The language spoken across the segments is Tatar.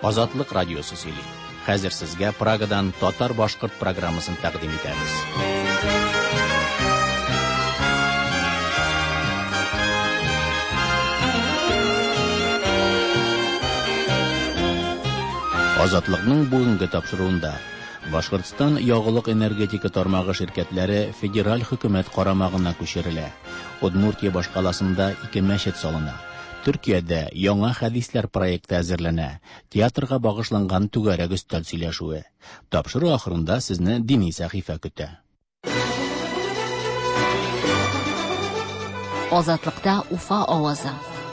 Азатлык радиосы сөйли. Хәзер сезгә Прагадан татар-башкорт программасын тәкъдим итәбез. Азатлыкның бүгенге тапшыруында Башкортстан ягулык энергетика тармагы ширкәтләре федераль хөкүмәт карамагына күчерелә. Удмуртия башкаласында 2 мәчет салына. Төркиядә яңа хәдисләр проекты әзерләнә. Театрга багышланган түгәрәк өстәл сөйләшүе. Тапшыру ахырында сезне дини сәхифә көтә. Азатлыкта Уфа авазы.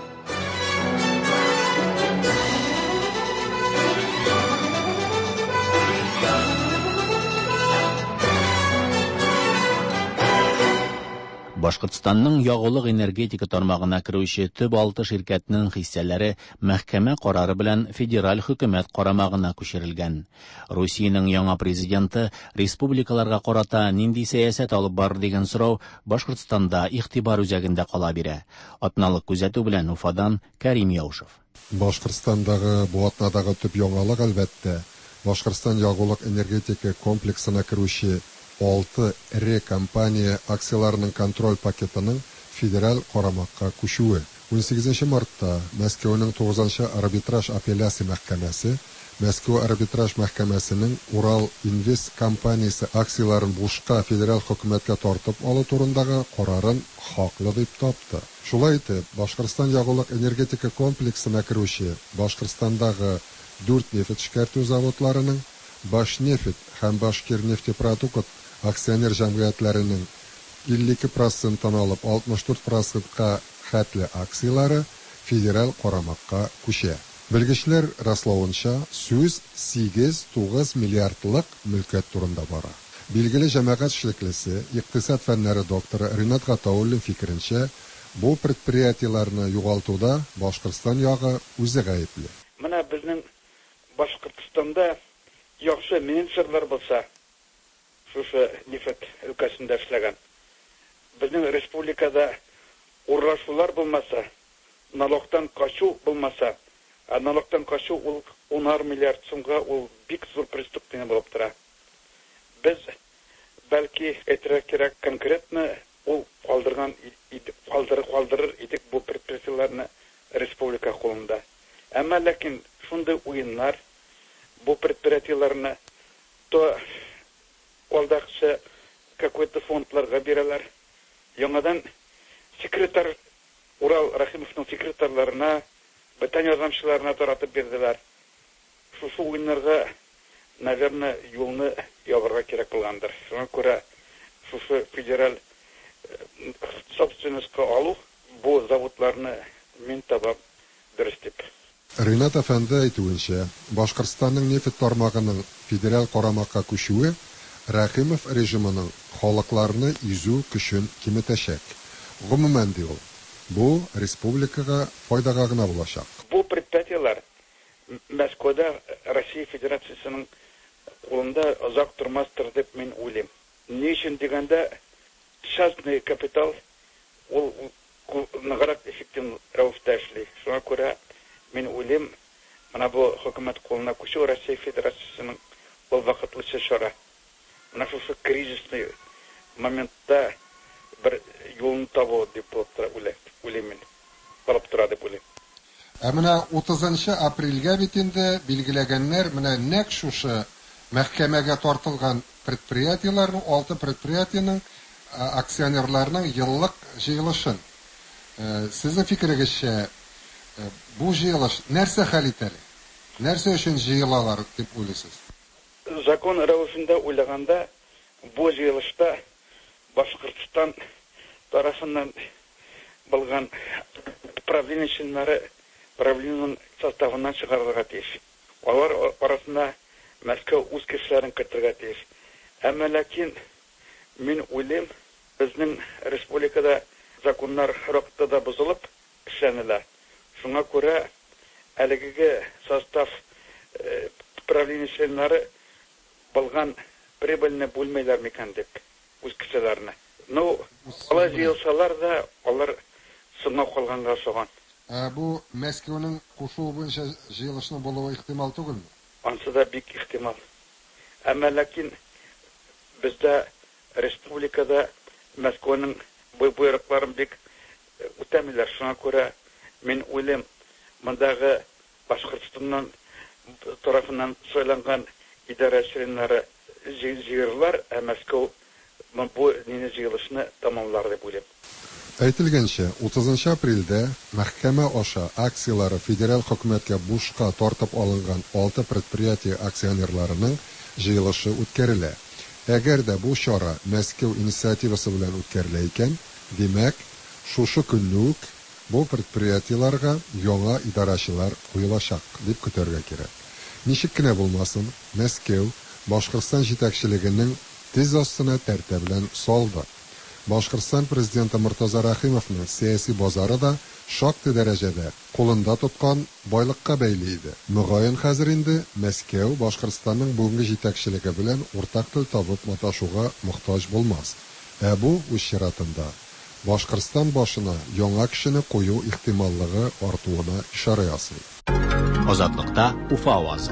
Башкортстанның ягулык энергетика тармагына керүче төп 6 ширкәтнең хиссәләре мәхкәмә карары белән федераль хөкүмәт карамагына күчерелгән. Русиянең яңа президенты республикаларга карата нинди сәясәт алып бар дигән сорау Башкортстанда игътибар үзәгендә кала бирә. Атналык күзәтү белән Уфадан Кәрим Яушев. Башкортстандагы бу атнадагы төп яңалык әлбәттә Башкортстан ягулык энергетика комплексына керүче 6 ире компания акцияларының контроль пакетының федераль карамакка күчүе. 18 мартта Мәскәүнең 9-нчы арбитраж апелляция мәхкәмәсе Мәскәү арбитраж мәхкәмәсенең Урал Инвест компаниясе акцияларын бушка федераль хөкүмәткә тартып алу турындагы карарын хаклы дип тапты. Шулай итеп, Башкортстан ягулык энергетика комплексына керүче Башкортстандагы 4 нефть эшкәртү заводларының Башнефть һәм Башкирнефтепродукт акционер җәмгыятьләренең 52% алып 64%ка хәтле акциялары федераль карамакка күчә. Белгечләр раславынча, сүз 8-9 миллиардлык мөлкәт турында бара. Билгеле җәмәгать эшлеклесе, икътисад фәннәре докторы Ринат Гатауллин фикеренчә, бу предприятиеләрне югалтуда Башкортстан ягы үзе гаепле. Менә безнең Башкортстанда яхшы менеджерлар булса, шушы нефть өлкәсендә эшләгән. Безнең республикада урлашулар булмаса, налогтан качу булмаса, налогтан качу ул 10 миллиард сумга ул бик зур преступление булып тора. Без бәлки әйтергә кирәк конкретно ул калдырыр идек бу предприятиеләрне республика кулында. Әмма ләкин шундый уеннар бу предприятиеләрне то алдакчы какой-то фондларга бирәләр. Яңадан секретарь Урал Рахимовның секретарьларына, бөтен ярдәмчыларына таратып бирделәр. Шушы уеннарга, наверное, юлны ябарга кирәк булгандыр. Шуңа күрә шушы федераль собственностька алу бу заводларны мин табам дөрес дип. Ринат әфәнде әйтүенчә, Башкортстанның нефть тармагының федераль карамакка күчүе Рахимов режимының халыкларны изү көчен киметәчәк. Гомумән ди ул, бу республикага файдага гына булачак. Бу предприятиеләр Мәскәүдә Россия Федерациясының кулында озак тормастыр дип мин уйлыйм. Ни өчен дигәндә, частный капитал ул ныграк эффектив рәвештә эшли. Шуңа күрә мин уйлыйм, менә бу хөкүмәт кулына күчү Россия Федерациясының ул вакытлыча чара. Менә шушы кризисный моментта бер юлын табу дип уйлыйм мин. Барып тора дип уйлыйм. Ә менә 30 апрельгә бит инде билгеләгәннәр менә нәкъ шушы мәхкәмәгә тартылган предприятиеләрнең 6 предприятиянең акционерларының еллык җыелышын. Сезнең фикерегезчә, бу җыелыш нәрсә хәл итәр? Нәрсә өчен җыелалар дип уйлыйсыз? Закон рәвешендә уйлаганда, бу җыелышта Башкортстан тарафыннан булган правлениенең составыннан чыгарырга тиеш. Алар арасында Мәскәү үз кешеләрен кертергә тиеш. Әмма ләкин мин уйлыйм, безнең республикада законнар вакытта бозылып эшләнелә. Шуңа күрә әлеге состав правлениеләре булган прибыльне бүлмәйләр микән дип үз кешеләрне. Ну, алар җыелсалар да, алар соңга калганга соган. Бу Мәскәүнең кушуы буенча җыелышның булуы ихтимал түгелме? Ансы да бик ихтимал. Әмма ләкин бездә республикада Мәскәүнең буйрыкларын бик үтәмиләр. Шуңа күрә мин уйлыйм, мондагы Башкортстаннан тарафыннан сайланган идарә членнары җыерлар, ә Мәскәү бу җыелышны тәмамлар дип уйлыйм. Әйтелгәнчә, 30 апрельдә мәхкәмә аша акциялары федераль хөкүмәткә бушка тартып алынган 6 предприятие акционерларының җыелышы үткәрелә. Әгәр дә бу чара Мәскәү инициативасы белән үткәрелә икән, димәк, шушы көнне үк бу предприятиеларга яңа идарәчеләр куелачак дип көтәргә кирәк. Ничек кенә булмасын, Мәскәү Башкортстан җитәкчелегенең тиз астына тәртә белән салды. Башкортстан президенты Муртаза Рахимовның сәяси базары да шактый дәрәҗәдә кулында тоткан байлыкка бәйле иде. Мөгаен хәзер инде Мәскәү Башкортстанның бүгенге җитәкчелеге белән уртак тел табып маташуга мохтаҗ булмас. Бу үз чиратында Башкортстан башына яңа кешене кую ихтималлыгы артуына ишара ясый. Азатлыкта Уфа авазы.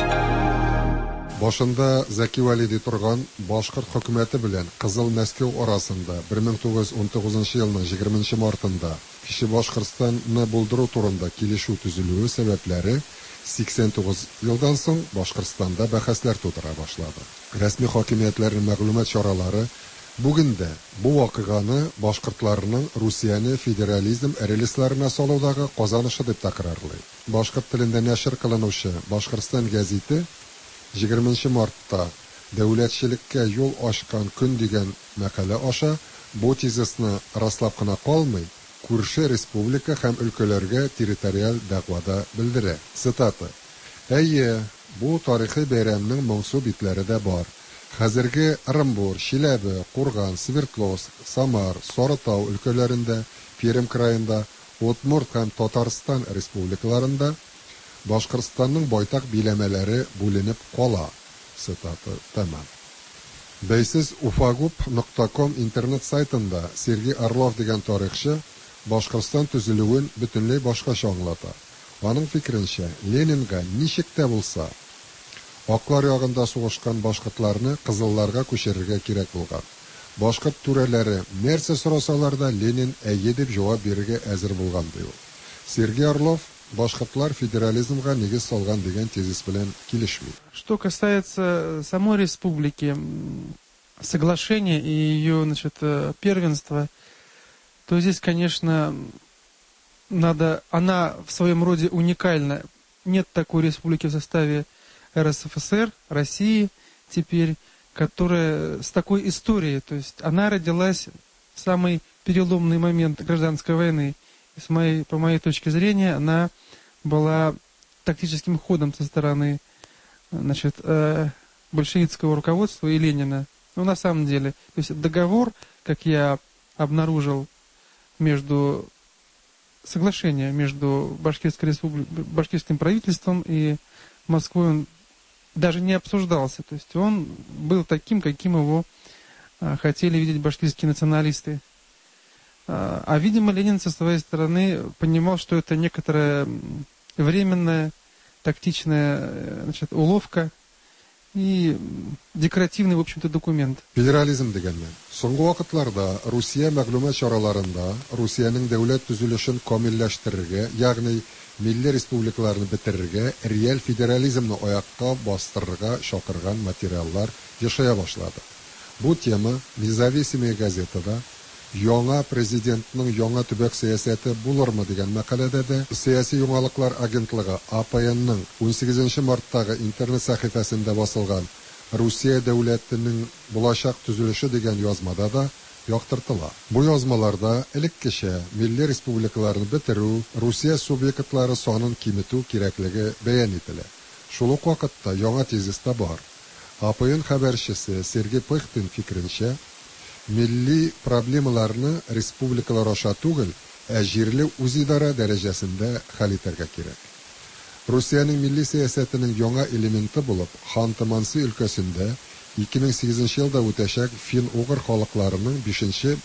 Башында Зәки Валиди торган Башкорт хөкүмәте белән Кызыл Мәскәү арасында 1919 елның 20 мартында кече Башкортстанны булдыру турында килешү төзелүе сәбәпләре 89 елдан соң Башкортстанда бәхәсләр тудыра башлады. Рәсми хакимиятләрнең мәгълүмат чаралары бүген дә бу вакыйганы башкортларның Русияне федерализм релисларына салудагы казанышы дип тәкрарлый. Башкорт телендә нәшр кылынучы Башкортстан гәзите 20 мартта дәүләтчелеккә юл ачкан көн дигән мәкалә аша бу тезисны раслап кына калмый, күрше республика һәм өлкәләргә территориаль дәгъвада белдерә. Цитата: "Әйе, бу тарихи бәйрәмнең моңсу битләре дә бар. Хәзерге Ырымбур, Чиләбе, Курган, Свердловск, Самар, Сарытау өлкәләрендә, Пермь краенда, Удмурт һәм Татарстан республикаларында Башкортстанның байтак биләмәләре бүленеп кала." Цитата тәмам. Бәйсез ufagub.com интернет сайтында Сергей Орлов дигән тарихчы Башкортстан төзелүен бөтенләй башкача аңлата. Аның фикеренчә, Ленинга ничек тә булса аклар ягында сугышкан башкортларны кызылларга күчерергә кирәк булган. Башкорт түрәләре нәрсә сорасалар да Ленин әйе дип җавап бирергә әзер булган ди ул. Сергей Орлов башкортлар федерализмга нигез салган дигән тезис белән килешми. Что касается самой республики, соглашения и ее, первенства, то здесь, конечно, она в своем роде уникальна. Нет такой республики в составе РСФСР, России теперь, которая с такой историей. То есть она родилась в самый переломный момент гражданской войны. И по моей точке зрения, она была тактическим ходом со стороны большевистского руководства и Ленина. Но на самом деле, то есть договор, как я обнаружил, соглашение между башкирским правительством и Москвой, он даже не обсуждался. То есть он был таким, каким его хотели видеть башкирские националисты. А, видимо, Ленин со своей стороны понимал, что это некоторая временная, тактичная уловка и декоративный, в общем-то, документ. Федерализм дигәннән. Соңгы вакытларда Русия мәгълүмат чараларында Русиянең дәүләт төзелешен камилләштерергә, ягъни милли республикаларны бетерергә, реаль федерализмны аякка бастырырга чакырган материаллар яшая башлады. Бу тема Независимая газетада яңа президентның яңа төбәк сәясәте булырмы дигән мәкаләдә дә Сәяси яңалыклар агентлыгы АПНның 18 марттагы интернет сәхифәсендә басылган Русия дәүләтенең булачак төзелеше дигән язмада да яктыртыла. Бу язмаларда элеккечә милли республикаларны бетерү, Русия субъектлары санын киметү кирәклеге бәян ителә. Шул ук вакытта яңа тезис та бар. АПН хәбәрчесе Сергей Пыхтин фикеренчә, милли проблемаларны республикалар аша түгел, ә җирле үзидара дәрәҗәсендә хәл итәргә кирәк. Русиянең милли сәясәтенең яңа элементы булып, Ханты-Манси өлкәсендә 2008 елда үтәчәк фин-угыр халыкларының 5-нче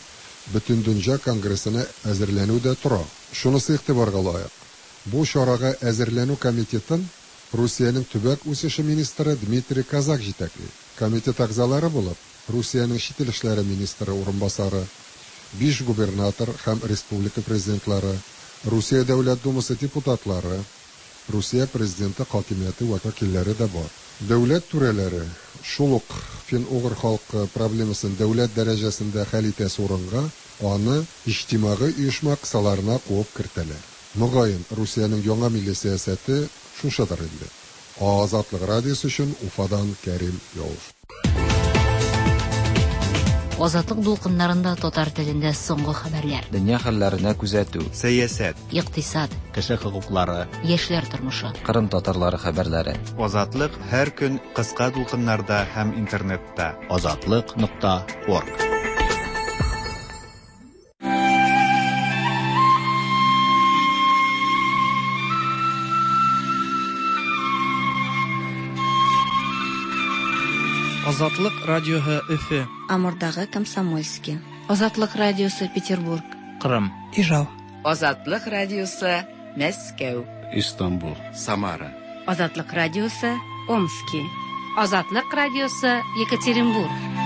Butun Dünya Kongressine әзерләнүдә тора. Шунысы игътибарга лаек. Бу чарага әзерләнү комитетын Русиянең төбәк үсеше министры Дмитрий Казак җитәкли. Комитет әгъзалары булып Русиянең чит ил эшләре министры урынбасары, 5 губернатор һәм республика президентлары, Русия Дәүләт Думасы депутатлары, Русия президенты хакимияте вәкилләре дә бар. Дәүләт түрәләре шул ук фин-угыр халкы проблемасын дәүләт дәрәҗәсендә хәл итәсе урынга аны иҗтимагый оешма кысаларына куып кертәләр. Мөгаен Русиянең яңа милли сәясәте шушыдыр инде. Азатлык радиосы өчен Уфадан Кәрим Явуш. Азатлык дулкыннарында татар телендә соңгы хәбәрләр. Дөнья хәлләренә күзәтү, сәясәт, Икътисад, Кеше хокуклары, яшьләр тормышы. Кырым татарлары хәбәрләре. Азатлык һәр көн кыска дулкыннарда һәм интернетта. Azatlyk.org. Азатлык радиоһы Өфе. Амурдагы Комсомольский. Азатлык радиосы Петербург. Кырым. Ижау. Азатлык радиосы Мәскәү. Истанбул. Самара. Азатлык радиосы Омский. Азатлык радиосы Екатеринбург.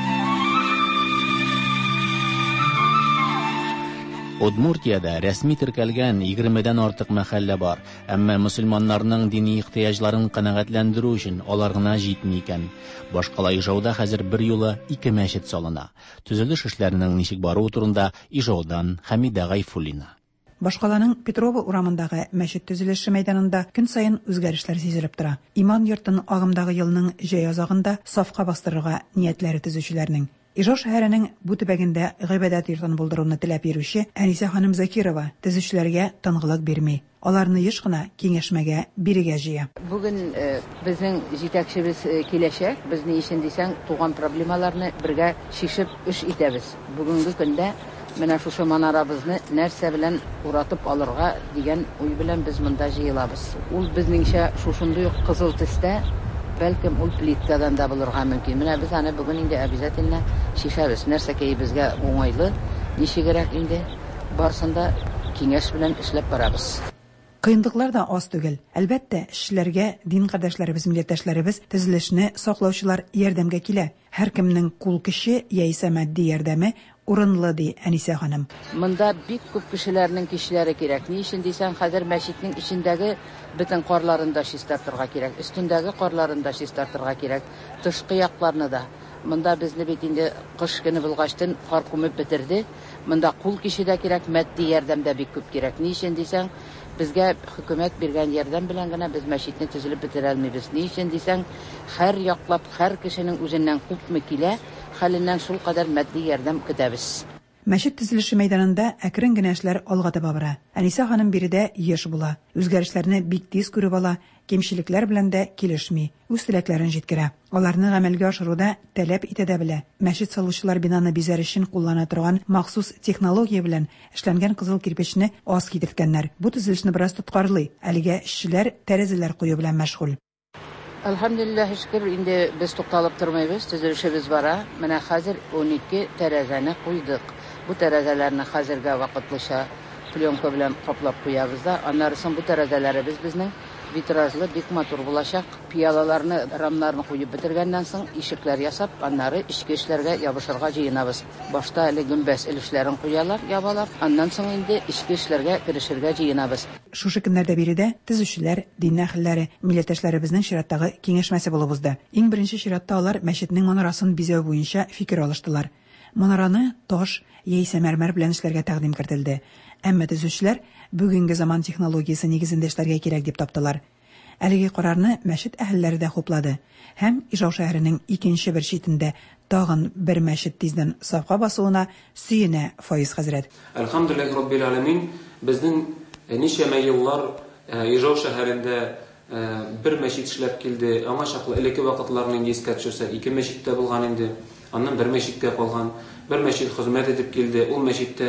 Удмуртиядә рәсми теркәлгән 20дән артык мәхәллә бар, әмма мөселманнарның дини ихтыяҗларын канәгатьләндерү өчен алар гына җитми икән. Башкала Ижауда хәзер бер юлы 2 мәчет салына. Төзелеш эшләренең ничек баруы турында Ижаудан Хәмидә Гайфуллина. Башкаланың Петрова урамындагы мәчет төзелеше мәйданында көн сайын үзгәрешләр сизелеп тора. Иман йортын агымдагы елның җәй азагында сафка бастырырга ниятләре төзүчеләрнең. Ижау шәһәренең бу төбәгендә гыйбадәт йортын булдыруны теләп йөрүче Әнисә ханым Закирова төзүчеләргә тынгылык бирми. Аларны еш кына киңәшмәгә бирегә җыя. Бүген безнең җитәкчебез киләчәк. Без ни өчен дисәң, туган проблемаларны бергә шишеп эш итәбез. Бүгенге көндә менә шушы манарабызны нәрсә белән уратып алырга дигән уй белән без монда җыелабыз. Ул безнеңчә шушындый кызыл төстә, бәлкем ул плиткадан да булырга мөмкин. Менә без аны бүген инде обязательно шишәбез. Нәрсәкәй безгә уңайлы, ничегрәк инде барсында киңәш белән эшләп барабыз. Кыйынлыклар да аз түгел. Әлбәттә, эшчеләргә, дин кардәшләребез, милләттәшләребез төзелешне саклаучылар ярдәмгә килә. Һәркемнең кул көче яисә матди ярдәме урынлы ди Әнисә ханым. Монда бик күп кешеләрнең кишләре кирәк. Ни өчен дисәң, хәзер мәчетнең ичендәге бөтен карларын да чистартырга кирәк, өстендәге карларын да чистартырга кирәк, тышкы якларны да. Монда безне бит инде кыш көне булгачтан кар күмеп бетерде. Монда кул көче дә кирәк, матди ярдәм дә бик күп кирәк. Ни өчен дисәң, безгә хөкүмәт биргән ярдәм белән генә без мәчетне төзелеп бетерә алмыйбыз. Ни өчен дисәң, һәр яклап һәр кешенең үзеннән күпме килә, хәленнән шул кадәр матди ярдәм көтәбез. Мәчет төзелеше мәйданында әкрен генә эшләр алга таба бара. Әнисә ханым биредә еш була. Үзгәрешләрне бик тиз күреп ала, кемчелекләр белән дә килешми. Үз теләкләрен җиткерә. Аларны гамәлгә ашыруда таләп итә дә белә. Мәчет салучылар бинаны бизәр өчен куллана торган махсус технология белән эшләнгән кызыл кирпечне аз китерткәннәр. Бу төзелешне бераз тоткарлый. Әлегә эшчеләр тәрәзәләр кую белән мәшгуль. Әлхәмдүлилләһ, шөкер, инде без тукталып тормыйбыз, төзелешебез бара. Менә хәзер 12 тәрәзәне куйдык. Бу тәрәзәләрне хәзергә вакытлыча пленка белән каплап куябыз да, аннары соң бу тәрәзәләребез безнең витражлы бик матур булачак. Пиялаларны, рамнарны куеп бетергәннән соң ишекләр ясап, аннары ичке эшләргә ябышырга җыенабыз. Башта әле гөмбәс өлешләрен куялар, ябалар, аннан соң инде ичке эшләргә керешергә җыенабыз. Шушы көннәрдә биредә төзүчеләр, дин әһелләре, милләттәшләребезнең чираттагы киңәшмәсе булып узды. Иң беренче чиратта алар мәчетнең манарасын бизәү буенча фикер алыштылар. Манараны таш яисә мәрмәр белән эшләргә тәкъдим кертелде. Әмма төзүчеләр бүгенге заман технологиясе нигезендә эшләргә кирәк дип таптылар. Әлеге карарны мәчет әһелләре дә хуплады. Һәм Ижау шәһәренең икенче бер читендә тагын бер мәчет тиздән сафка басуына сөенә Фаиз хәзрәт. Әлхәмдүлилләһи раббил аләмин, безнең ничәмә еллар Ижау шәһәрендә бер мәчет эшләп килде. Аңа чаклы элекке вакытларны искә төшерсәк, 2 мәчеттә булган инде. Аннан бер мәчеткә калган. Бер мәчет хезмәт итеп килде. Ул мәчеттә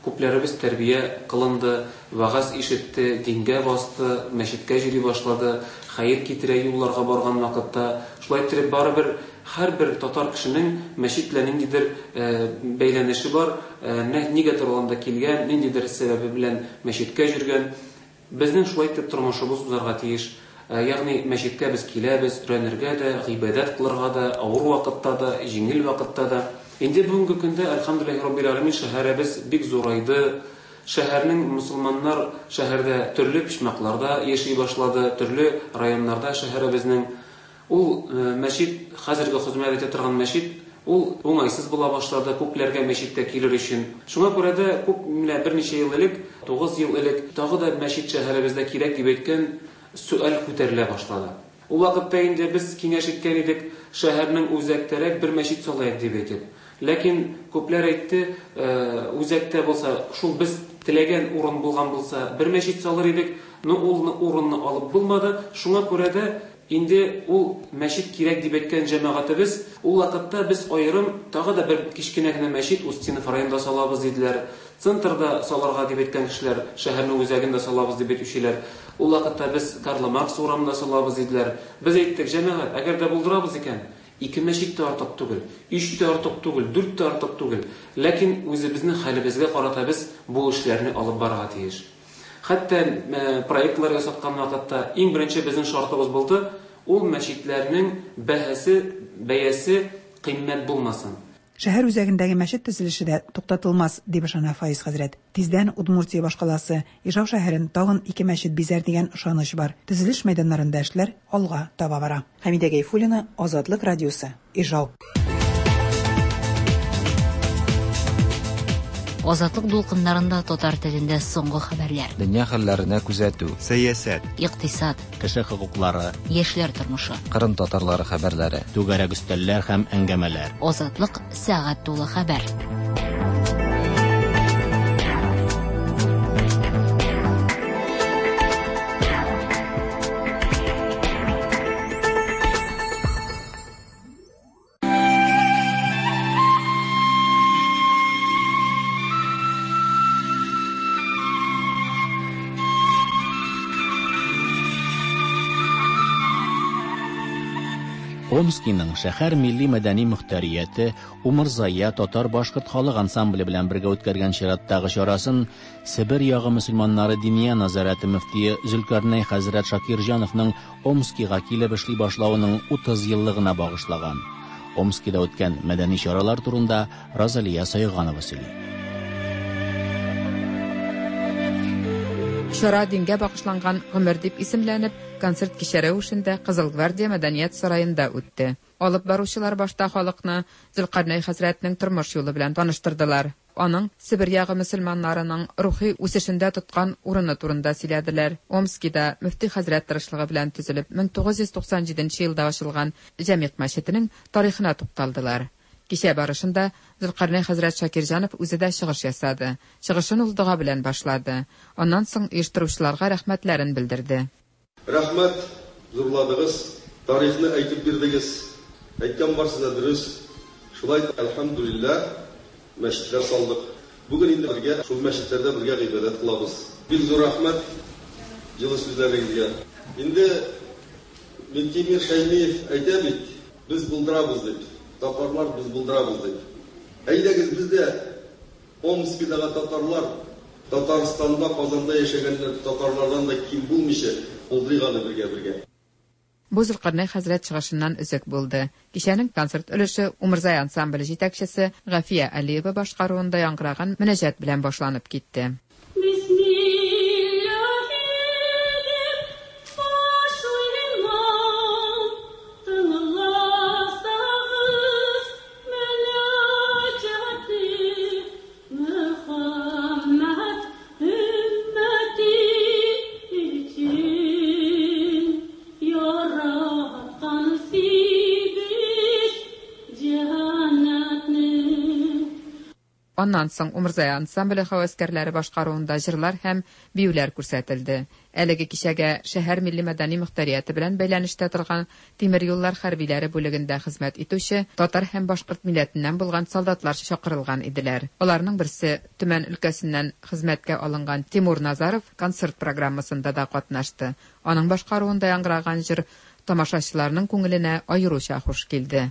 күпләребез тәрбия кылынды, вагаз ишетте, дингә басты, мәчеткә йөри башлады, хәер китерә юлларга барган вакытта, шулай итеп барыбер һәрбер татар кешенең мәчет белән ниндидер бәйләнеше бар, нигәдер анда килгән, ниндидер сәбәбе белән мәчеткә йөргән. Безнең шулай итеп тормышыбыз узарга тиеш. Ягъни мәчеткә без киләбез, өйрәнергә дә, гыйбадәт кылырга да, авыр вакытта да, җиңел вакытта да. Инде бүгенге көндә, әлхәмдүлиллаһи раббил аләмин, шәһәребез бик зурайды. Шәһәрнең мусулманнар шәһәрдә төрле почмакларда яши башлады, төрле районнарда шәһәребезнең. Ул мәчет, хәзерге хезмәт итә торган мәчет, ул уңайсыз була башлады күпләргә мәчеткә килер өчен. Шуңа күрә дә күп берничә ел элек, 9 ел элек, тагы да мәчет шәһәребездә кирәк дип әйткән сөаль күтәрелә башлады. Ул вакытта инде без киңәш иткән идек, шәһәрнең үзәктәрәк бер мәчет салыйк дип әйтеп. Ләкин күпләр әйтте, үзәктә булса, шул без теләгән урын булган булса, бер мәчет салыр идек, но ул урынны алып булмады. Шуңа күрә дә инде ул мәчет кирәк дип әйткән җәмәгатебез, ул вакытта без аерым тагы да бер кичкенә генә мәчет Устинов районында салабыз диделәр. Центрда салырга дип әйткән кешеләр, шәһәрнең үзәгендә салабыз дип әйтүчеләр. Ул вакытта без Карл Маркс урамында салабыз диделәр. Без әйттек, җәмәгать, әгәр дә булдырабыз икән, 2 мәчет тә артык түгел, 3 тә артык түгел, 4 тә артык түгел. Ләкин үзебезнең хәлебезгә карата без бу эшләрне алып барырга тиеш. Хәтта проектлар ясаткан вакытта иң беренче безнең шартыбыз булды, ул мәчетләрнең бәясе кыйммәт булмасын. Шәһәр үзәгендәге мәчет төзелеше дә туктатылмас, дип ышана Фаиз хәзрәт. Тиздән Удмуртия башкаласы Ижау шәһәрен тагын 2 мәчет бизәр дигән ышаныч бар. Төзелеш мәйданнарында эшләр алга таба бара. Хәмидә Гайфуллина, Азатлык радиосы, Ижау. Азатлык дулкыннарында татар телендә соңгы хәбәрләр. Дөнья хәлләренә күзәтү, сәясәт, Икътисад, кеше хокуклары, яшьләр тормышы, Кырым татарлары хәбәрләре, түгәрәк өстәлләр һәм әңгәмәләр. Азатлык сәгать тулы хәбәр. Омскиның шәһәр милли мәдәни мөхтәрияте Умырзая татар-башкорт халык ансамбле белән бергә үткәргән чираттагы чарасын Себер ягы мөселманнары диния назараты мөфтие Зөлкарнәй хәзрәт Шакирҗановның Омскига килеп эшли башлавының 30 еллыгына багышлаган. Омскида үткән мәдәни чаралар турында Розалия Сайганова сөйли. Чара дингә багышланган гомер дип исемләнеп, концерт кичәре ушында Кызыл гвардия мәдәният сараенда үтте. Алып баручылар башта халыкны Зөлкарнәй хәзрәтнең тормыш юлы белән таныштырдылар. Аның Себер ягы мөселманнарының рухи үсешендә тоткан урыны турында сөйләделәр. Омскида мөфти хәзрәт тырышлыгы белән төзелеп 1997 елда ачылган Җәмигъ мәчетенең тарихына тукталдылар. Кичә барышында Зөлкарнәй хәзрәт Шакирҗанов үзе дә чыгыш ясады. Чыгышын ул дуга белән башлады. Аннан соң оештыручыларга рәхмәтләрен белдерде. Рәхмәт, зурладыгыз, тарихны әйтеп бирдегез. Әйткән барсына дөрес. Шулай әлхәмдүлилләһ, мәчетләр салдык. Бүген инде бергә шул мәчетләрдә бергә гыйбадәт кылабыз. Бик зур рәхмәт җылы сүзләрегезгә. Инде Минтимир Шәймиев әйтә бит, без булдырабыз дип. Татарлар biz булдырабыз дип. Әйдәгез бездә Омскидагы татарлар, Татарстанда, Казанда яшәгән татарлардан да ким булмыйча, булдырганы бергә. Бу Зөлкарнәй хәзрәт чыгышыннан үзек булды. Кичәнең концерт өлеше Умырзай ансамбле җитәкчесе Гафия Алиева башкаруында яңгыраган мөнәҗәт белән башланып китте. Аннан соң Умырзай ансамбле хәвәскәрләре башкаруында җырлар һәм биюләр күрсәтелде. Әлеге кичәгә шәһәр милли мәдәни мөхтәрияте белән бәйләнештә торган тимер юллар хәрбиләре бүлегендә хезмәт итүче татар һәм башкорт милләтеннән булган солдатлар чакырылган иделәр. Аларның берсе Төмән өлкәсеннән хезмәткә алынган Тимур Назаров концерт программасында да катнашты. Аның башкаруында яңгыраган җыр тамашачыларның күңеленә аеруча хуш килде.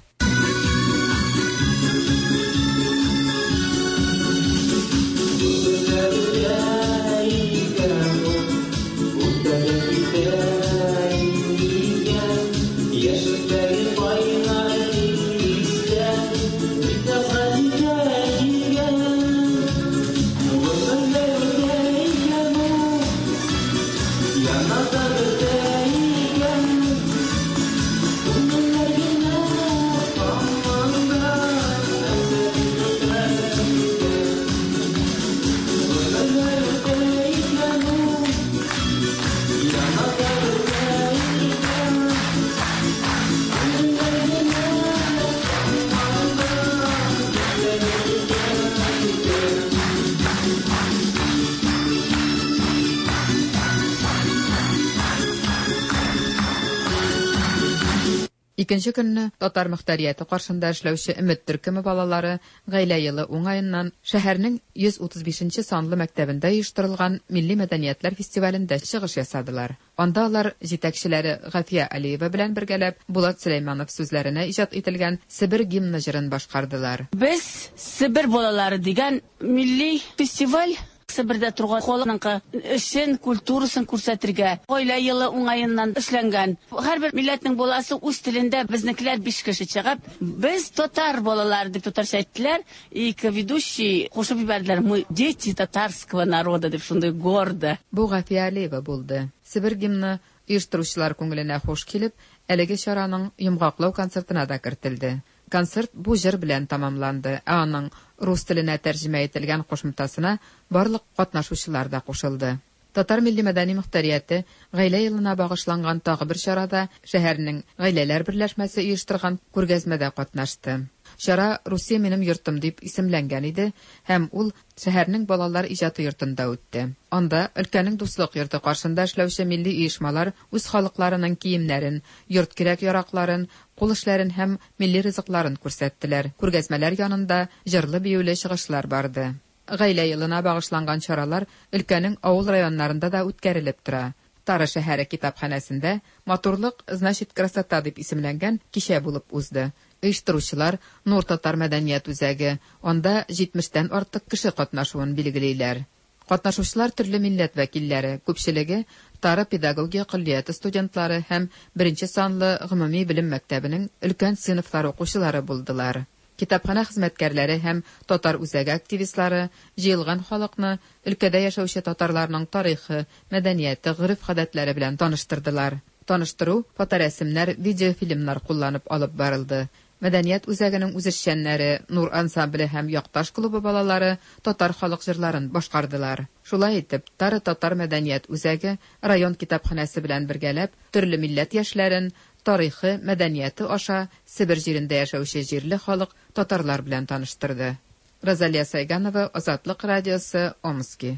Икенче көнне татар мөхтәрияте каршында эшләүче Өмет төркеме балалары гаилә елы уңаеннан шәһәрнең 135-нче санлы мәктәбендә оештырылган милли мәдәниятләр фестивалендә чыгыш ясадылар. Анда алар җитәкчеләре Гафия Алиева белән бергәләп Булат Сөләйманов сүзләренә иҗат ителгән Себер гимны җырын башкардылар. Без Себер балалары дигән милли фестиваль Себердә торган халыкның эшен, культурасын күрсәтергә, гаилә елы уңаеннан эшләнгән. Һәрбер милләтнең баласы үз телендә безнекеләр 5 кеше чыгып, без татар балалары дип татарча әйттеләр. И ведущий кушып ибәрделәр: "Мы дети татарского народа" дип шундый гордо. Бу Гафия Алиева булды. Себер гимны оештыручылар күңеленә хуш килеп, әлеге чараның йомгаклау концертына да кертелде. Концерт бу җыр белән тамамланды. Аның рус теленә тәрҗемә ителгән кушымтасына барлык катнашучылар да кушылды. Татар милли мәдәни мөхтәрияте гаилә елына багышланган тагы бер чарада шәһәрнең гаиләләр берләшмәсе оештырган күргәзмәдә катнашты. Чара "Русия минем йортым" дип исемләнгән иде һәм ул шәһәрнең балалар иҗаты йортында үтте. Анда өлкәнең дуслык йорты каршында эшләүче милли оешмалар үз халыкларының киемнәрен, йорт кирәк-яракларын, кул эшләрен һәм милли ризыкларын күрсәттеләр. Күргәзмәләр янында җырлы-биюле чыгышлар барды. Гаилә елына багышланган чаралар өлкәнең авыл районнарында да үткәрелеп тора. Тары шәһәре китапханәсендә "Матурлык значит красота" дип исемләнгән кичә булып узды. Оештыручылар Нур татар мәдәният үзәге, анда 70-тән артык кеше катнашуын билгелиләр. Катнашучылар төрле милләт вәкилләре, күпчелеге Тары педагогия көллияте студентлары һәм 1-нче санлы гомуми белем мәктәбенең өлкән сыйныфлары укучылары булдылар. Китапхана хезмәткәрләре һәм татар үзәге активистлары җыелган халыкны өлкәдә яшәүче татарларның тарихы, мәдәнияте, гырыф-гадәтләре белән таныштырдылар. Таныштыру фоторәсемнәр, видеофильмнар кулланып алып барылды. Мәдәният үзәгенең үзешчәннәре, Нур ансамбле һәм Якташ клубы балалары татар халык җырларын башкардылар. Шулай итеп, Тары татар мәдәният үзәге район китапханәсе белән бергәләп төрле милләт яшьләрен тарихы, мәдәнияте аша Себер җирендә яшәүче җирле халык татарлар белән таныштырды. Розалия Сайганова, Азатлык радиосы, Омски.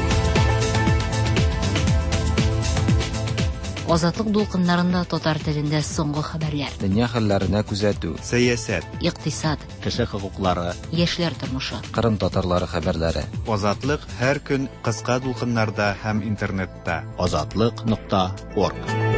Азатлык дулкыннарында татар телендә соңгы хәбәрләр. Дөнья хәлләренә күзәтү. Сәясәт. Икътисад. Кеше хокуклары. Яшьләр тормышы. Кырым татарлары хәбәрләре. Азатлык һәр көн кыска дулкыннарда һәм интернетта. Azatlyk.org.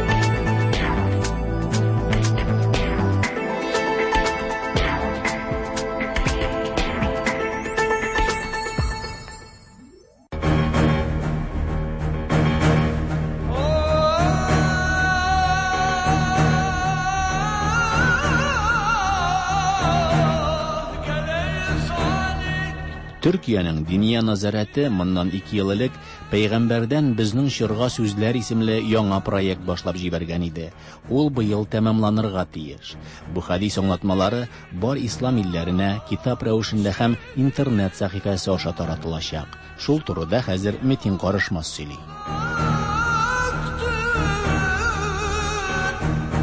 Türkiye'nin Diniya Nazarəti mondan 2 ел элек Пәйгамбәрдән безнең чорга сүзләр исемле яңа проект башлап җибәргән иде. Ул быел тәмамланырга тиеш. Бу хадис аңлатмалары бар ислам илләренә китап рәвешендә һәм интернет сәхифәсе аша таратылачак. Шул турыда хәзер Метин Карышмас сөйли.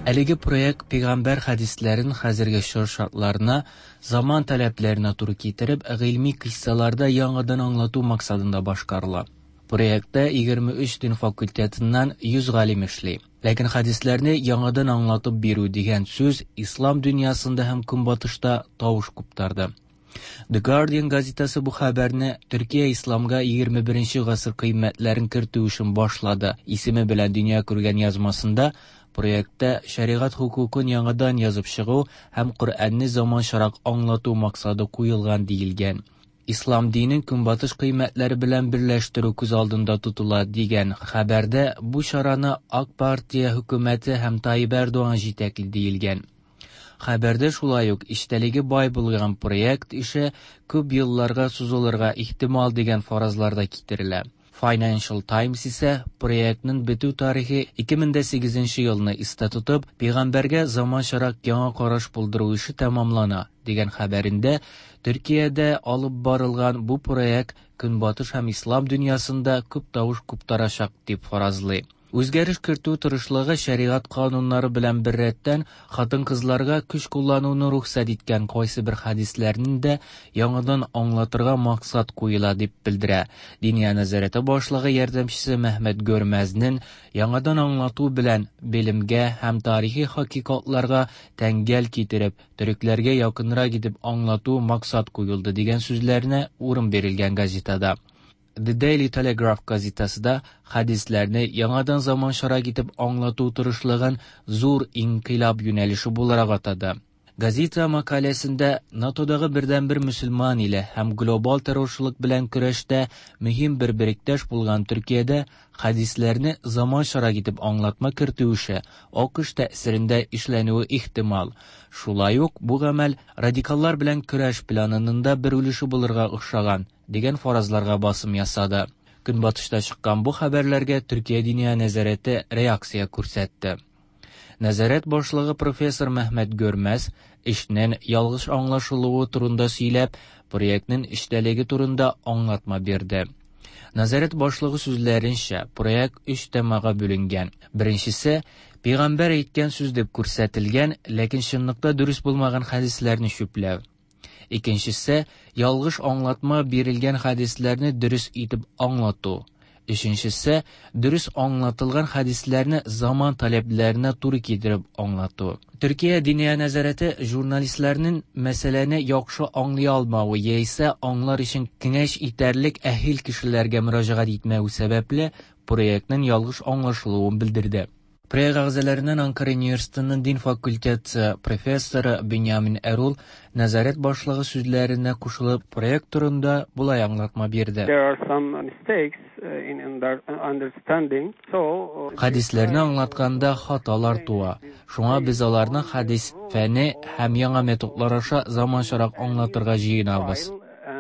Әлеге проект пейгамбер хадисләрен хәзерге шартларына, заман таләпләренә туры китереп, гыйльми кыйссаларда яңадан аңлату максатында башкарыла. Проектта 23 дин факультетыннан 100 галим эшли. Ләкин хадисләрне яңадан аңлатып бирү дигән сүз ислам дөньясында һәм көнбатышта тавыш куптарды. The Guardian газетасы бу хәбәрне Төркия исламга 21 гасыр кыйммәтләрен кертү өчен башлады. Исеме белән дөнья күргән язмасында проектта шәригать хукукын яңадан язып чыгу һәм Коръәнне заманчарак аңлату максаты куелган диелгән. Ислам динен көнбатыш кыйммәтләре белән берләштерү күз алдында тотыла дигән хәбәрдә бу чараны ак партия хөкүмәте һәм Таyyip Erdoğan җитәкли диелгән. Хәбәрдә шулай ук иштәлеге бай булган проект ише күп елларга сузылырга ихтимал дигән фаразларда китерелә. Financial Times исә проектның бетү тарихи 2008 елны истә тотып, пәйгамбәргә заманчарак яңа караш булдыру эше тәмамлана дигән хәбәрендә Төркиядә алып барылган бу проект көнбатыш һәм ислам дөньясында күп тавыш куптарачак дип фаразлый. Үзгәреш кертү тырышлыгы шәригать кануннары белән бер рәттән хатын-кызларга көч куллануны рөхсәт иткән кайсы бер хадисләрне дә яңадан аңлатырга максат куела дип белдерә. Диния нәзарәте башлыгы ярдәмчесе Мәхмәт Гөрмәзнең яңадан аңлату белән белемгә һәм тарихи хакыйкатларга тәңгәл китереп, төрекләргә якынрак итеп аңлату максат куелды дигән сүзләренә урын бирелгән газетада. The Daily Telegraph газетасында хадисләрне яңадан заманчарак итеп аңлату тырышлыгын зур инкыйлаб юнәлеше буларак атады. Газета макаләсендә НАТОдагы бердәнбер мөселман иле һәм глобаль террорчылык белән көрәштә мөһим бер бериктәш булган Төркиядә хадисләрне заманчарак итеп аңлатма кертүше АКШ тәэсирендә эшләнүе ихтимал. Шулай ук бу гамәл радикаллар белән көрәш планында бер өлеше булырга охшаган дигән фаразларга басым ясады. Көнбатышта чыккан бу хәбәрләргә Төркия диния нәзарәте реакция күрсәтте. Нәзарәт башлыгы профессор Мәхмәт Гөрмәз эшнең ялгыш аңлашылуы турында сөйләп, проектның эштәлеге турында аңлатма бирде. Нәзарәт башлыгы сүзләренчә, проект 3 темага бүленгән. Беренчесе пәйгамбәр әйткән сүз дип күрсәтелгән, ләкин чынлыкта дөрес булмаган хадисләрне чүпләү. Икенчесе ялгыш аңлатма бирелгән хадисләрне дөрес итеп аңлату. Өченчесе дөрес аңлатылган хадисләрне заман таләпләренә туры китереп аңлату. Төркия диния нәзарәте журналистларның мәсьәләне яхшы аңлый алмавы яисә аңлар өчен киңәш итәрлек әһил кешеләргә мөрәҗәгать итмәү сәбәпле проектның ялгыш аңлашылуын белдерде. Проект әгъзаларынан Анкара университетының дин факультеты профессоры Беньямин Эрул нәзарәт башлыгы сүзләренә кушылып проект турында булай аңлатма бирде. Хадисләрне аңлатканда хаталар туа. Шуңа без аларны хадис фәне һәм яңа методлар аша заманчарак аңлатырга җыенабыз.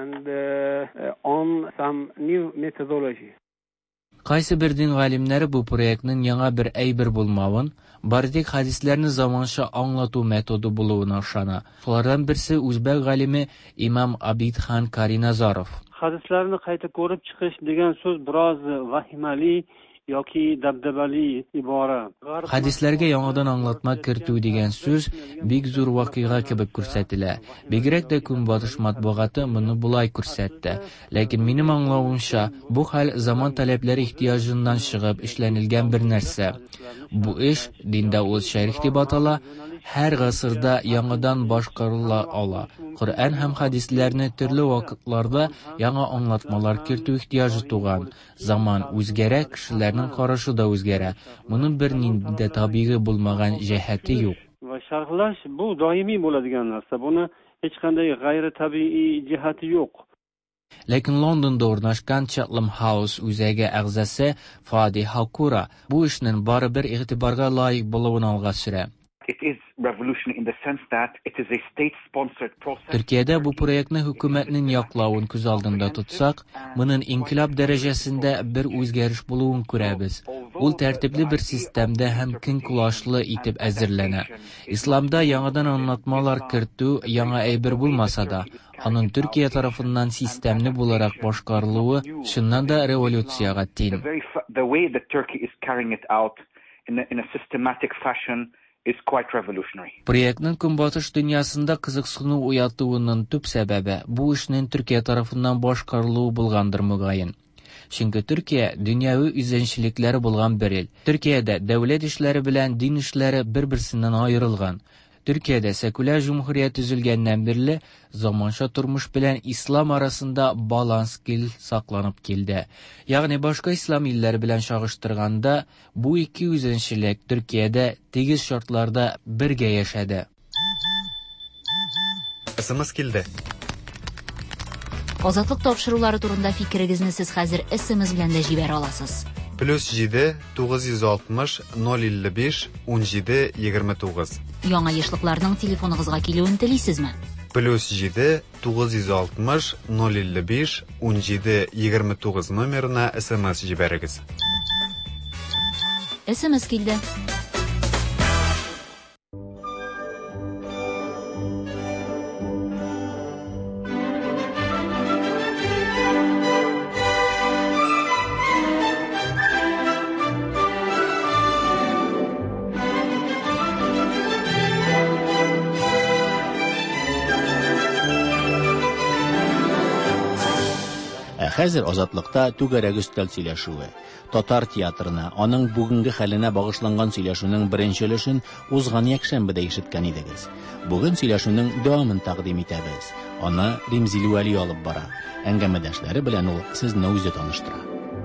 Кайсы бер дин галимнәре бу проектның яңа бер әйбер булмавын, бардик хадисләрне заманча аңлату методы булуына ышана. Шулардан берсе үзбәк галиме Имам Абидхан Кариназаров. Хадисләрне кайта күреп чыгыш дигән сүз бераз вахимали yoki dabdabali ibora. Хадисләргә яңадан аңлатма кертү дигән сүз бик зур вакыйга кебек күрсәтелә. Бигрәк тә көнбатыш матбугаты моны булай күрсәтте. Ләкин минем аңлавымча, бу хәл заман таләпләре ихтияҗыннан чыгып эшләнелгән бер нәрсә. Бу эш диндә ул шәрих дип атала, һәр гасырда яңадан башкарыла ала. Коръән һәм хадисләрне төрле вакытларда яңа аңлатмалар кертү ихтияҗы туган. Заман үзгәрә, кешеләрнең карашы да үзгәрә. Моның бер нинди табигый булмаган җәһәте юк. Ва шархлаш бу даими була дигән нәрсә. Буны һеч кандай гайры табигый җәһәте юк. Ләкин Лондонда урнашкан Chatham House үзәге әгъзасы Фади Хакура бу эшнең барыбер игътибарга лаек булуын алга сөрә. Төркиядә бу проектны хөкүмәтнең яклавын күз алдында тотсак, моның инкилаб дәрәҗәсендә бер үзгәреш булуын күрәбез. Ул тәртипле бер системда һәм киң кулашлы итеп әзерләнә. Исламда яңадан аңлатмалар кертү яңа әйбер булмаса да, аның Төркия тарафыннан системле буларак башкарылуы чыннан да революцияга тиң. is quite revolutionary. Проектның Көнбатыш дөньясында кызыксыну уятуының төп сәбәбе бу эшнең Төркия тарафыннан башкарылуы булгандыр мөгаен. Чөнки Төркия дөньяви үзенчәлекләре булган бер ил. Төркиядә дәүләт эшләре белән дин эшләре бер-берсеннән аерылган. Төркиядә секуляр җумһурият төзелгәннән бирле заманча тормыш белән ислам арасында баланс сакланып килде. Ягъни башка ислам илләре белән чагыштырганда, бу ике үзенчәлек Төркиядә тигез шартларда бергә яшәде. СМС килде. Азатлык тапшырулары турында фикерегезне сез хәзер SMS белән дә җибәрә аласыз. +7 960 055 17 29. Яңа яшьлекләрнең телефоныгызга килүен телисезме? +7 960 055 17 29 номерына SMS җибәрегез. SMS килде. Хәзер Азатлыкта түгәрәк өстәл сөйләшүе. Татар театрына, аның бүгенге хәленә багышланган сөйләшүнең беренче өлешен узган якшәмбедә ишеткән идегез. Бүген сөйләшүнең дәвамын тәкъдим итәбез. Аны Римзил Вәли алып бара. Әңгәмәдәшләре белән ул сезне үзе таныштыра.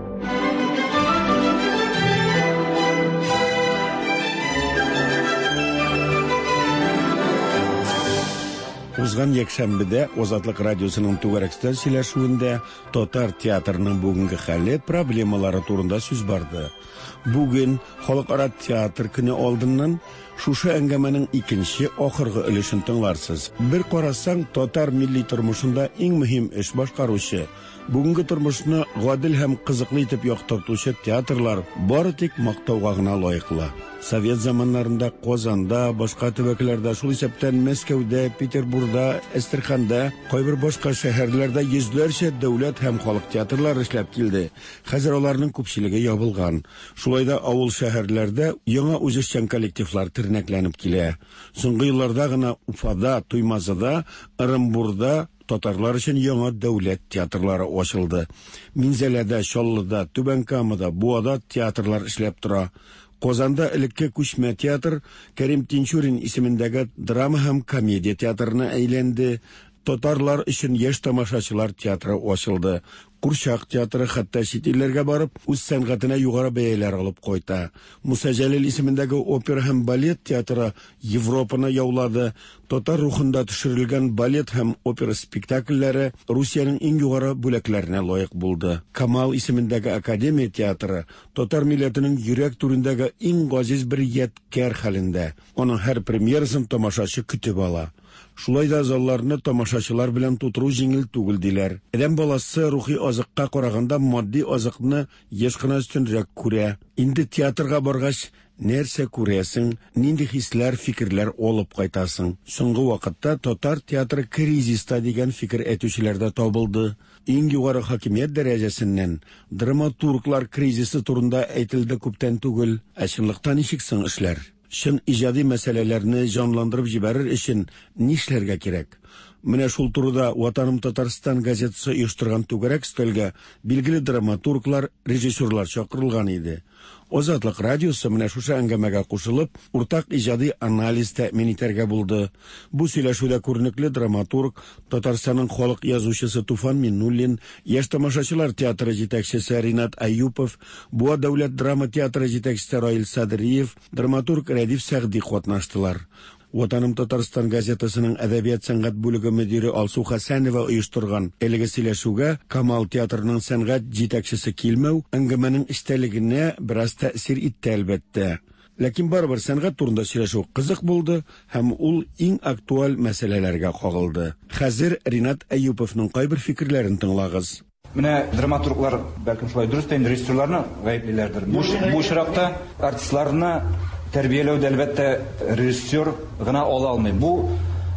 Узган якшәмбедә Азатлык радиосының түгәрәк сөйләшүендә Татар театрының бүгенге хәле, проблемалары турында сүз барды. Бүген Халыкара театр көне алдыннан шушы әңгәмәнең икенче ахыргы өлешен тыңларсыз. Бер карасаң, татар милли тормышында иң мөһим эш башкаручы, бүгенге тормышны гадел һәм кызыклы итеп яктыртучы театрлар бары тик мактауга гына лаеклы. Совет заманнарында Казанда, башка төбәкләрдә, шул исәптән Мәскәүдә, Петербургда, Әстерханда, кайбер башка шәһәрләрдә йөзләрчә дәүләт һәм халык театрлары эшләп килде. Хәзер аларның күпчелеге ябылган. Шулай да авыл шәһәрләрдә яңа үзешчән коллективлар тернәкләнеп килә. Соңгы елларда гына Уфада, Туймазыда, Ырымбурда татарлар өчен яңа дәүләт театрлары ачылды. Минзәләдә, Чаллыда, Түбән Камада, Буада театрлар эшләп тора. Казанда элекке күчмә театр Кәрим Тинчурин исемендәге драма һәм комедия театрына әйләнде. Татарлар өчен яшь тамашачылар театры ачылды. Курчак театры хәтта чит илләргә барып, үз сәнгатенә югары бәяләр алып кайта. Муса Җәлил исемендәге опера һәм балет театры Европаны яулады. Татар рухында төшерелгән балет һәм опера спектакльләре Русиянең иң югары бүләкләренә лаек булды. Камал исемендәге академия театры татар милләтенең йөрәк түрендәге иң газиз бер ядкәр хәлендә. Аның һәр премьерасын тамашачы көтеп ала. Шулай да залларны тамашачылар белән тутыру җиңел түгел диләр. Адәм баласы рухи азыкка караганда матди азыкны еш кына өстенрәк күрә. Инде театрга баргач, нәрсә күрәсең, нинди хисләр, фикерләр алып кайтасың. Соңгы вакытта татар театры кризиста дигән фикер әйтүчеләрдә табылды. Иң югары хакимият дәрәҗәсеннән драматурглар кризисы турында әйтелде күптән түгел. Чынлыкта ничек соң эшләр? Шын иҗади мәсьәләләрне җанландырып җибәрер өчен нишләргә кирәк? Менә шул турыда Ватаным Татарстан газетасы оештырган түгәрәк өстәлгә билгеле драматурглар, режиссерлар чакырылган иде. Азатлык радиосы менә шушы әңгәмәгә кушылып, уртак иҗади анализ тәэмин итәргә булды. Бу сөйләшүдә күренекле драматург, Татарстанның халык язучысы Туфан Миннуллин, яшь тамашачылар театры җитәкчесе Ринат Аюпов, Буа дәүләт драма театры җитәкчесе Раил Садриев, драматург Рәдиф Сәгъди катнаштылар. Ватаным Татарстан газетасының әдәбият сәнгать бүлеге мөдире Алсу Хәсәнова оештырган әлеге сөйләшүгә Камал театрының сәнгать җитәкчесе килмәү әңгәмәнең эчтәлегенә бераз тәэсир итте әлбәттә. Ләкин барыбер сәнгать турында сөйләшү кызык булды һәм ул иң актуаль мәсьәләләргә кагылды. Хәзер Ринат Аюповның кайбер фикерләрен тыңлагыз. Менә драматурглар, бәлкем шулай дөрес тә, режиссерларны гаеплиләрдер. Бу очракта артистларны тәрбияләүдә әлбәттә режиссер гына ала алмый. Бу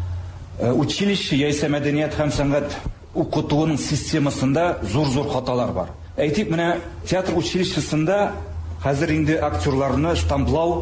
училище яисә мәдәният һәм сәнгать укытуының системасында зур хаталар бар. Әйтик, менә театр училищесында хәзер инде актерларны штамплау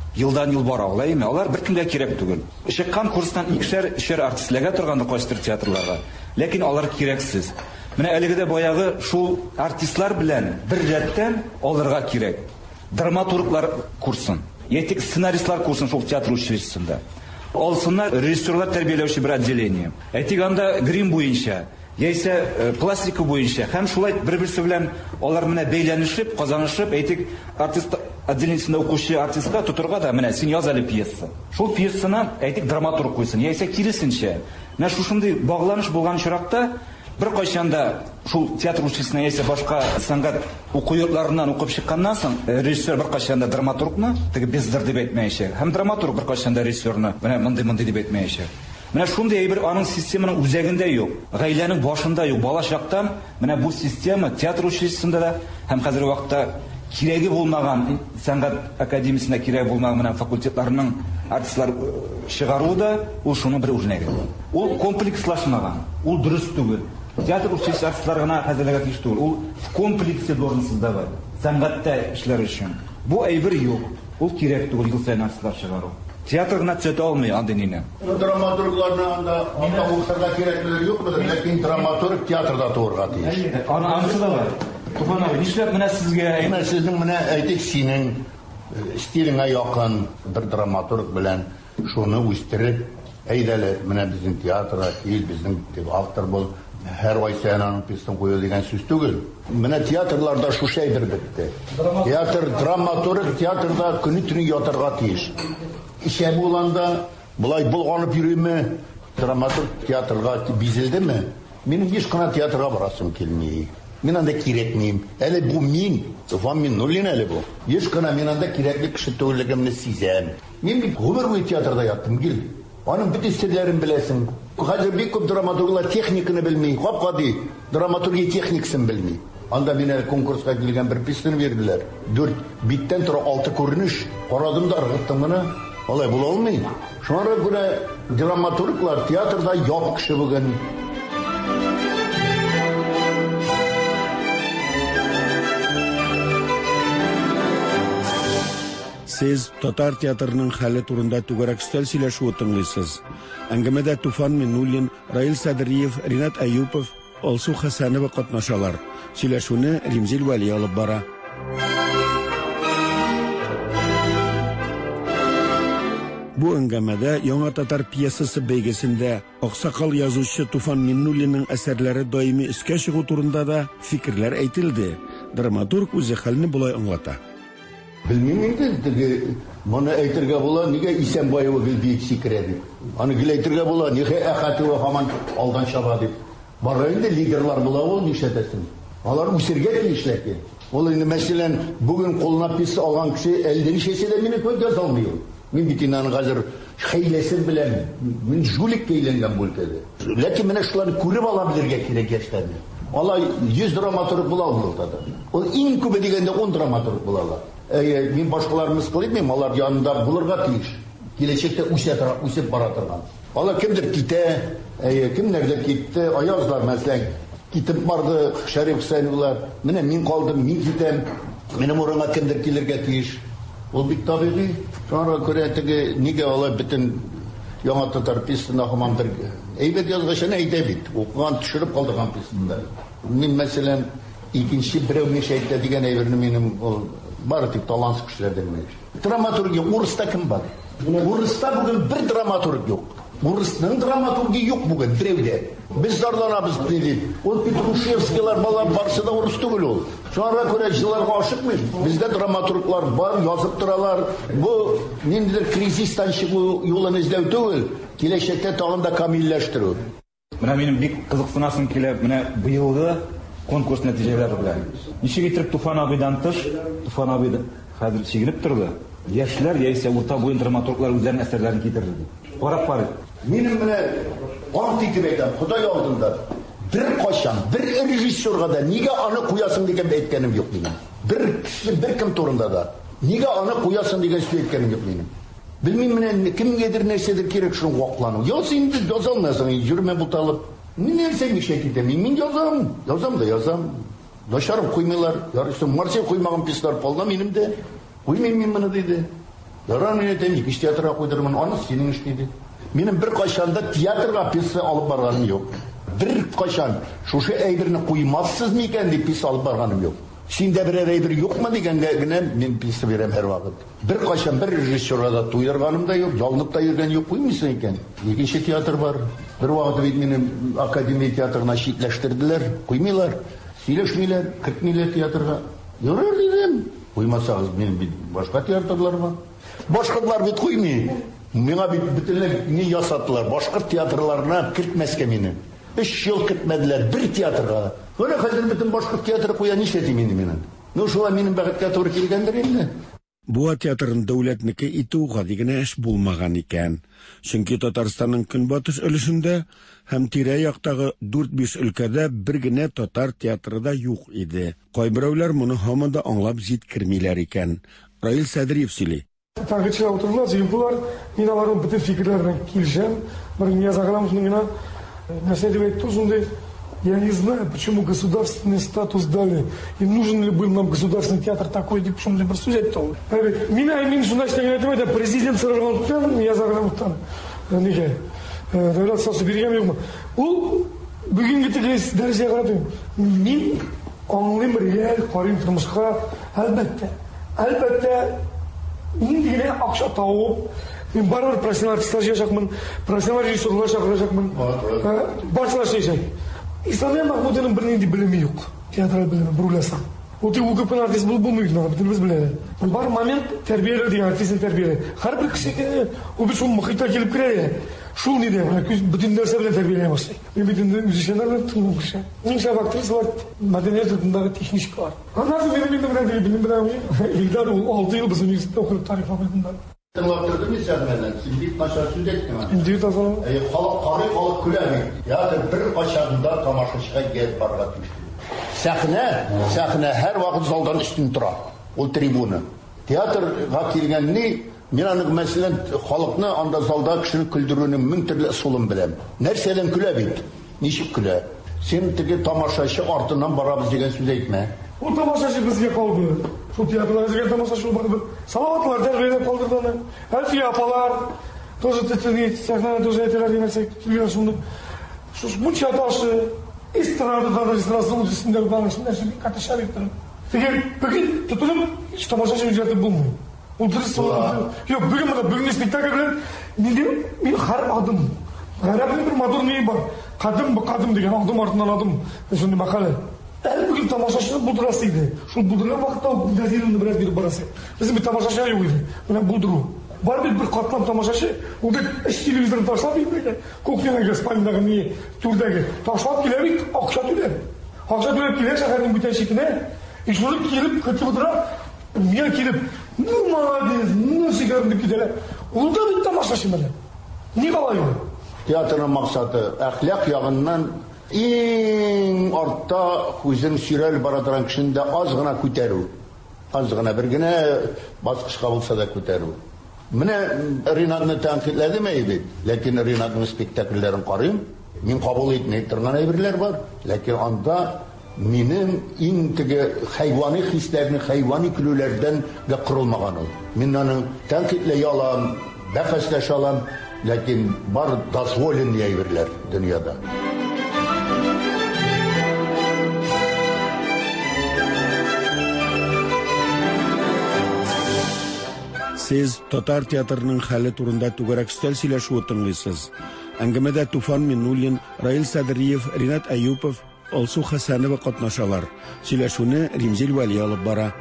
Елдан-ел бара алаймы? Алар беркемгә кирәк түгел. Чыккан курстан 2-3 артистларга торганда кайсы театрларга. Ләкин алар кирәксез. Менә әлегә баягы шул артистлар белән бер рәттән алырга кирәк. Драматурглар курсын, яки сценаристлар курсын шул театр училищесында. Алсыннар режиссерлар тәрбияләүче бер отделение. Әйтик анда грим буенча, яисә пластика буенча һәм шулай бер-берсе белән алар менә бәйләнешеп, казанышып, әйтик артист отделениесендә укучы артистка тотырга да менә син яз әле пьеса. Шул пьесаны әйтик драматург куйсын, яисә киресенчә. Менә шушындый багланыш булган чиракта bir кайчанда шул театр училищесына яисә башка сәнгать уку йортларыннан укып чыкканнан соң режиссер bir кайчанда драматургны теге бездер дип әйтмәячәк. Һәм драматург bir кайчанда режиссерны менә мондый дип әйтмәячәк. Менә шундый бер аның системаның үзәгендә юк, гаиләнең башында юк. Бала чактан менә бу система театр училищесында да һәм хәзерге вакытта кирәге булмаган сәнгать академиясендә кирәге булмаган менә факультетларның артистлар чыгару да ул шуның бер үрнәге. Ул комплекслашмаган, ул дөрес түгел. Театр училищесі артистларына хәзерләргә тиеш түгел. Ул в комплексе должен создавать. Сәнгатьтә эшләр өчен. Бу әйбер юк. Ул кирәк түгел ел сайын артистлар чыгару. Театр гына төзәтә алмый андый нине. Драматургларны анда укырга кирәклеге юкмыдыр, ләкин драматург театрда турырга тиеш. Анысы да бар. Туфан абый, нишләп менә сезгә? Менә сезнең менә әйтик синең стилеңә якын бер драматург белән шуны үстереп, әйдәле менә безнең театрга кил, безнең автор бул. Һәр ай сайын аның пьесын кую дигән сүз түгел. Менә театрларда шушы әйбер бетте. Театр драматург театрда көне-төне ятарга тиеш. Ишә булганда булай булганып йөрүме? Драматург театрга бизелдеме? Минем еш кына театрга барасым килми. Мин анда кирәкмим. Әле бу мин, Туфан Миннуллин әле бу. Еш кына мин анда кирәкле кеше түгеллегемне сизәм. Мин гомер буе театрда яттым, кил. Аның бит истәләрен беләсең. Хәзер бик күп драматурглар техниканы белми, гап-гади драматургия техникасын белми. Анда мине конкурска килгән бер пьесаны бирделәр. 4 биттән тора 6 күренеш. Карадым да ыргыттым гына. Алай була алмый. Шуңа күрә драматурглар театрда ят кеше бүген. Siz Татар театрының хәле турында түгәрәк стәл сөйләшү тыңлыйсыз. Әңгәмәдә Туфан Миннуллин, Раил Садриев, Ринат Аюпов, Алсу Хәсәнова катнашалар. Сөйләшүне Римзил Вәли алып бара. Бу әңгәмәдә Яңа татар пьесасы бәйгесендә аксакал язучы Туфан Миннуллинның әсәрләре даими искә чыгу турында да фикерләр әйтелде. Драматург үзе хәлне булай аңлата. Белмим инде, моны әйтергә була, нигә Исәнбаева гел бик сикерә дип. Аны гел әйтергә була, нигә Әхәтова һаман алдан чаба дип. Бара инде лидерлар була ул нишәтәсен. Алар үсергә тиешләр. Ул инде мәсәлән, бүген кулына пьеса алган кеше әлдә нишәсе дә мине күп яза алмый. Мин бит инде аны хәзер хәйләсен беләм. Мин жулик әйләнгән бүлкәдә. Ләкин менә шуларны күреп ала белергә кирәк яшьләрне. Алай 100 драматург була ул уртада. Ул иң күбе дигәндә 10 драматург булалар. Мин башкаларны мыскылыйм, алар янында булырга тиеш. Киләчәктә үсеп бара торган. Алар кемдер китә, кемнәрдер китте, аязлар мәсәлән, китеп барды Шәриф Хусайновлар. Менә мин калдым, мин китәм. Минем урынга кемдер килергә тиеш. Ул бик табигый. Шуңа күрә теге нигә алар бөтен Яңа татар пьесасына һаман бер әйбәт язгачаны әйтә бит. Укыган төшереп калдырган пьесасында. Мин мәсәлән икенче берәү мишәйтә дигән әйберне минем ул бары тик талант кешеләрдән мәҗбүр. Драматургия урыста кем бар? Урыста бүген бер драматург юк. Урысның драматургия юк бүген берәүдә. Без зарланабыз дип. Ул Петрушевскийлар балар барсы да урыс түгел ул. Шуңа күрә җыларга ашыкмыйм. Бездә драматурглар бар, язып торалар. Бу ниндидер кризистан чыгу юлын эзләү түгел, киләчәктә тагын да камилләштерү. Менә минем бик кызыксынасым килә, менә быелгы конкурс нәтиҗәләре белән. Ничек итеп Туфан абыйдан тыш, Туфан абый хәзер чигенеп торды. Яшьләр яисә урта буын драматурглар үзләренең әсәрләрен китерде. Карап барыйк. Минем менә ант итеп әйтәм, Ходай алдында бер качан, бер режиссерга да нигә аны куясың дигән әйткәнем юк минем. Бер кем турында да нигә аны куясың дигән сүз әйткәнем юк минем. Белмим менә кемгәдер нәрсәдер кирәк шуны ваклану. Яз инде язалмасың, йөрмә буталып. Мин нәрсә нишә китәм? Мин язам. Дашарып куймыйлар. Ярыйсы Марсия куймаган пистар полда минем дә. Куймыйм мин моны диде. Ярар мен әйтәм, ике театрга куйдырмын, аны синең эш диде. Минем бер кайчанда театрга пьеса алып барганым юк. Бер кайчан шушы әйберне куймассыз микән дип пьеса алып барганым юк. Синдә берәр әйбер юкмы дигәнгә генә мин пьеса бирәм һәр вакыт. Бер кайчан бер режиссерга да туйдырганым да юк, ялынып та йөргән юк, куймыйсың икән. Икенче театр бар. Бер вакыт бит минем академия театрына читләштерделәр, куймыйлар, сөйләшмиләр, кертмиләр театрга. Ярар дидем. Куймасагыз мин бит башка театрларга. Башкортлар бит куймый. Миңа бит бөтенләй ни ясаттылар. Башкорт театрларына кертмәскә мине. 3 ел кертмәделәр бер театрга. Менә хәзер бөтен башкорт театры куя нишләтим мине. Ну шулай минем бәхеткә туры килгәндер инде. Буа театрын дәүләтнеке итүгә дигән эш булмаган икән. Чөнки Татарстанның көнбатыш өлешендә һәм тирә-яктагы 4-5 өлкәдә бер генә татар театры да юк иде. Кайберәүләр моны һаман да аңлап җиткермиләр икән. Раил Садриев сөйли. Таңгыча утырулар, җыелдылар. Мин аларның бөтен фикерләренә килешәм. Бер Ниязаграмов миңа нәрсә дип әйтте шундый. Я не знаю, почему государственный статус дали. И нужен ли был нам государственный театр такой, деп шундый бер сүз әйтте. Мин шунда эшләгән әйтмәдә, президент сораган Ниязаграмовтан. Нигә? Дәүләт сасы биргән юкмы? Ул бүгенге тигез дәрәҗәгә карады. Мин аңлыйм реаль карыйм тормышка. Әлбәттә, нинди генә акча табып, мин барыбер профессиональ стаж яшакмын, профессиональ режиссерлар чакырачакмын. Барчалар эшләячәк. Исламия Махмудовның бер нинди белеме юк. Театраль белеме, брулясам. Ул тик укыпкан артист булмый, бөтенебез беләләр. Бар момент тәрбияләр дигән артистны тәрбияләр. Һәрбер кешегә ул бит шул мохитка килеп керә. Шул нидә, бөтен нәрсә белән тәрбияләй башлый. Бөтен үзешчәннәр белән кеше. Ниңсә актрисалар мәдәният йортындагы техничкалар. Аннан минем белән Илдар ул 6 ел без университетта укып тарих факультетында. Тыңлап тордым мин сәгъмәннән. Син бит начар сүз әйттең. Инде тазалау. Халык көләми. Театр бер качагында тамашачыга гәп барга тиеш. Сәхнә һәр вакыт залдан үстен тора. Ул трибуна. Театрга килгәнне мин аның мәсәлән халыкны анда залда кешене күлдерүнең мең төрле ысулын беләм. Нәрсәдән көлә бит? Ничек көлә? Син теге тамашачы артыннан барабыз дигән сүз әйтмә. Ул тамашачы безгә калды. Шул театрга дигән тамашачы бар. Салаватлар тәрбияләп калдырдылар. Әлфия апалар тоже тетени сәхнәдә тоже әйтәләр димәсәк, килгән шуны. Шуш мунча ташы эстрадада ресторан үсендә барышында шул катышар итеп. Бүген тотылып тамашачы үҗәте булмый. Ул дөрес булмый. Юк, бүген спектакль белән мин һәр адым. Гарәпнең бер матур ни бар. Кадым дигән адым артыннан адым. Шундый мәкалә. Бүген тамашачы булдырасы иде. Шул булдырган вакытта газетаны бераз биреп барасы. Безнең бит тамашачы юк иде. Менә булдыру. Бар бит бер катлам тамашачы. Ул бит телевизорны ташлап китә. Кухняга спальнядагы ни түрдәге ташлап килә бит, акча түләп. Акча түләп килә шәһәрнең бүтән читенә. И шуны килеп көтеп утыра. Мин килеп, ну молодец, ну сигарны китәләр. Ул да бит тамашачы менә. Ни калай ул? Театрның максаты әхлак ягыннан иң артта күзен сирәл бара торган кешене дә аз гына күтәрү. Аз гына бер генә баскычка булса да күтәрү. Менә Ринатны тәнкыйтьләдем әйбит, ләкин Ринатның спектакльләрен карыйм, мин кабул итмәй торган әйберләр бар, ләкин анда минем иң теге хайвани хисләрне, хайвани көлүләрдән дә кырылмаган ул. Мин аның тәнкыйтьләй алам, бәхәсләшә алам, ләкин бар дозволен әйберләр дөньяда. Сез татар театрының хәле турында түгәрәк стәл сөйләшү тыңлыйсыз. Әңгәмәдә Туфан Миннуллин, Раил Садриев, Ринат Аюпов, Алсу Хәсәнова катнашалар. Сөйләшүне Римзил Вали алып бара.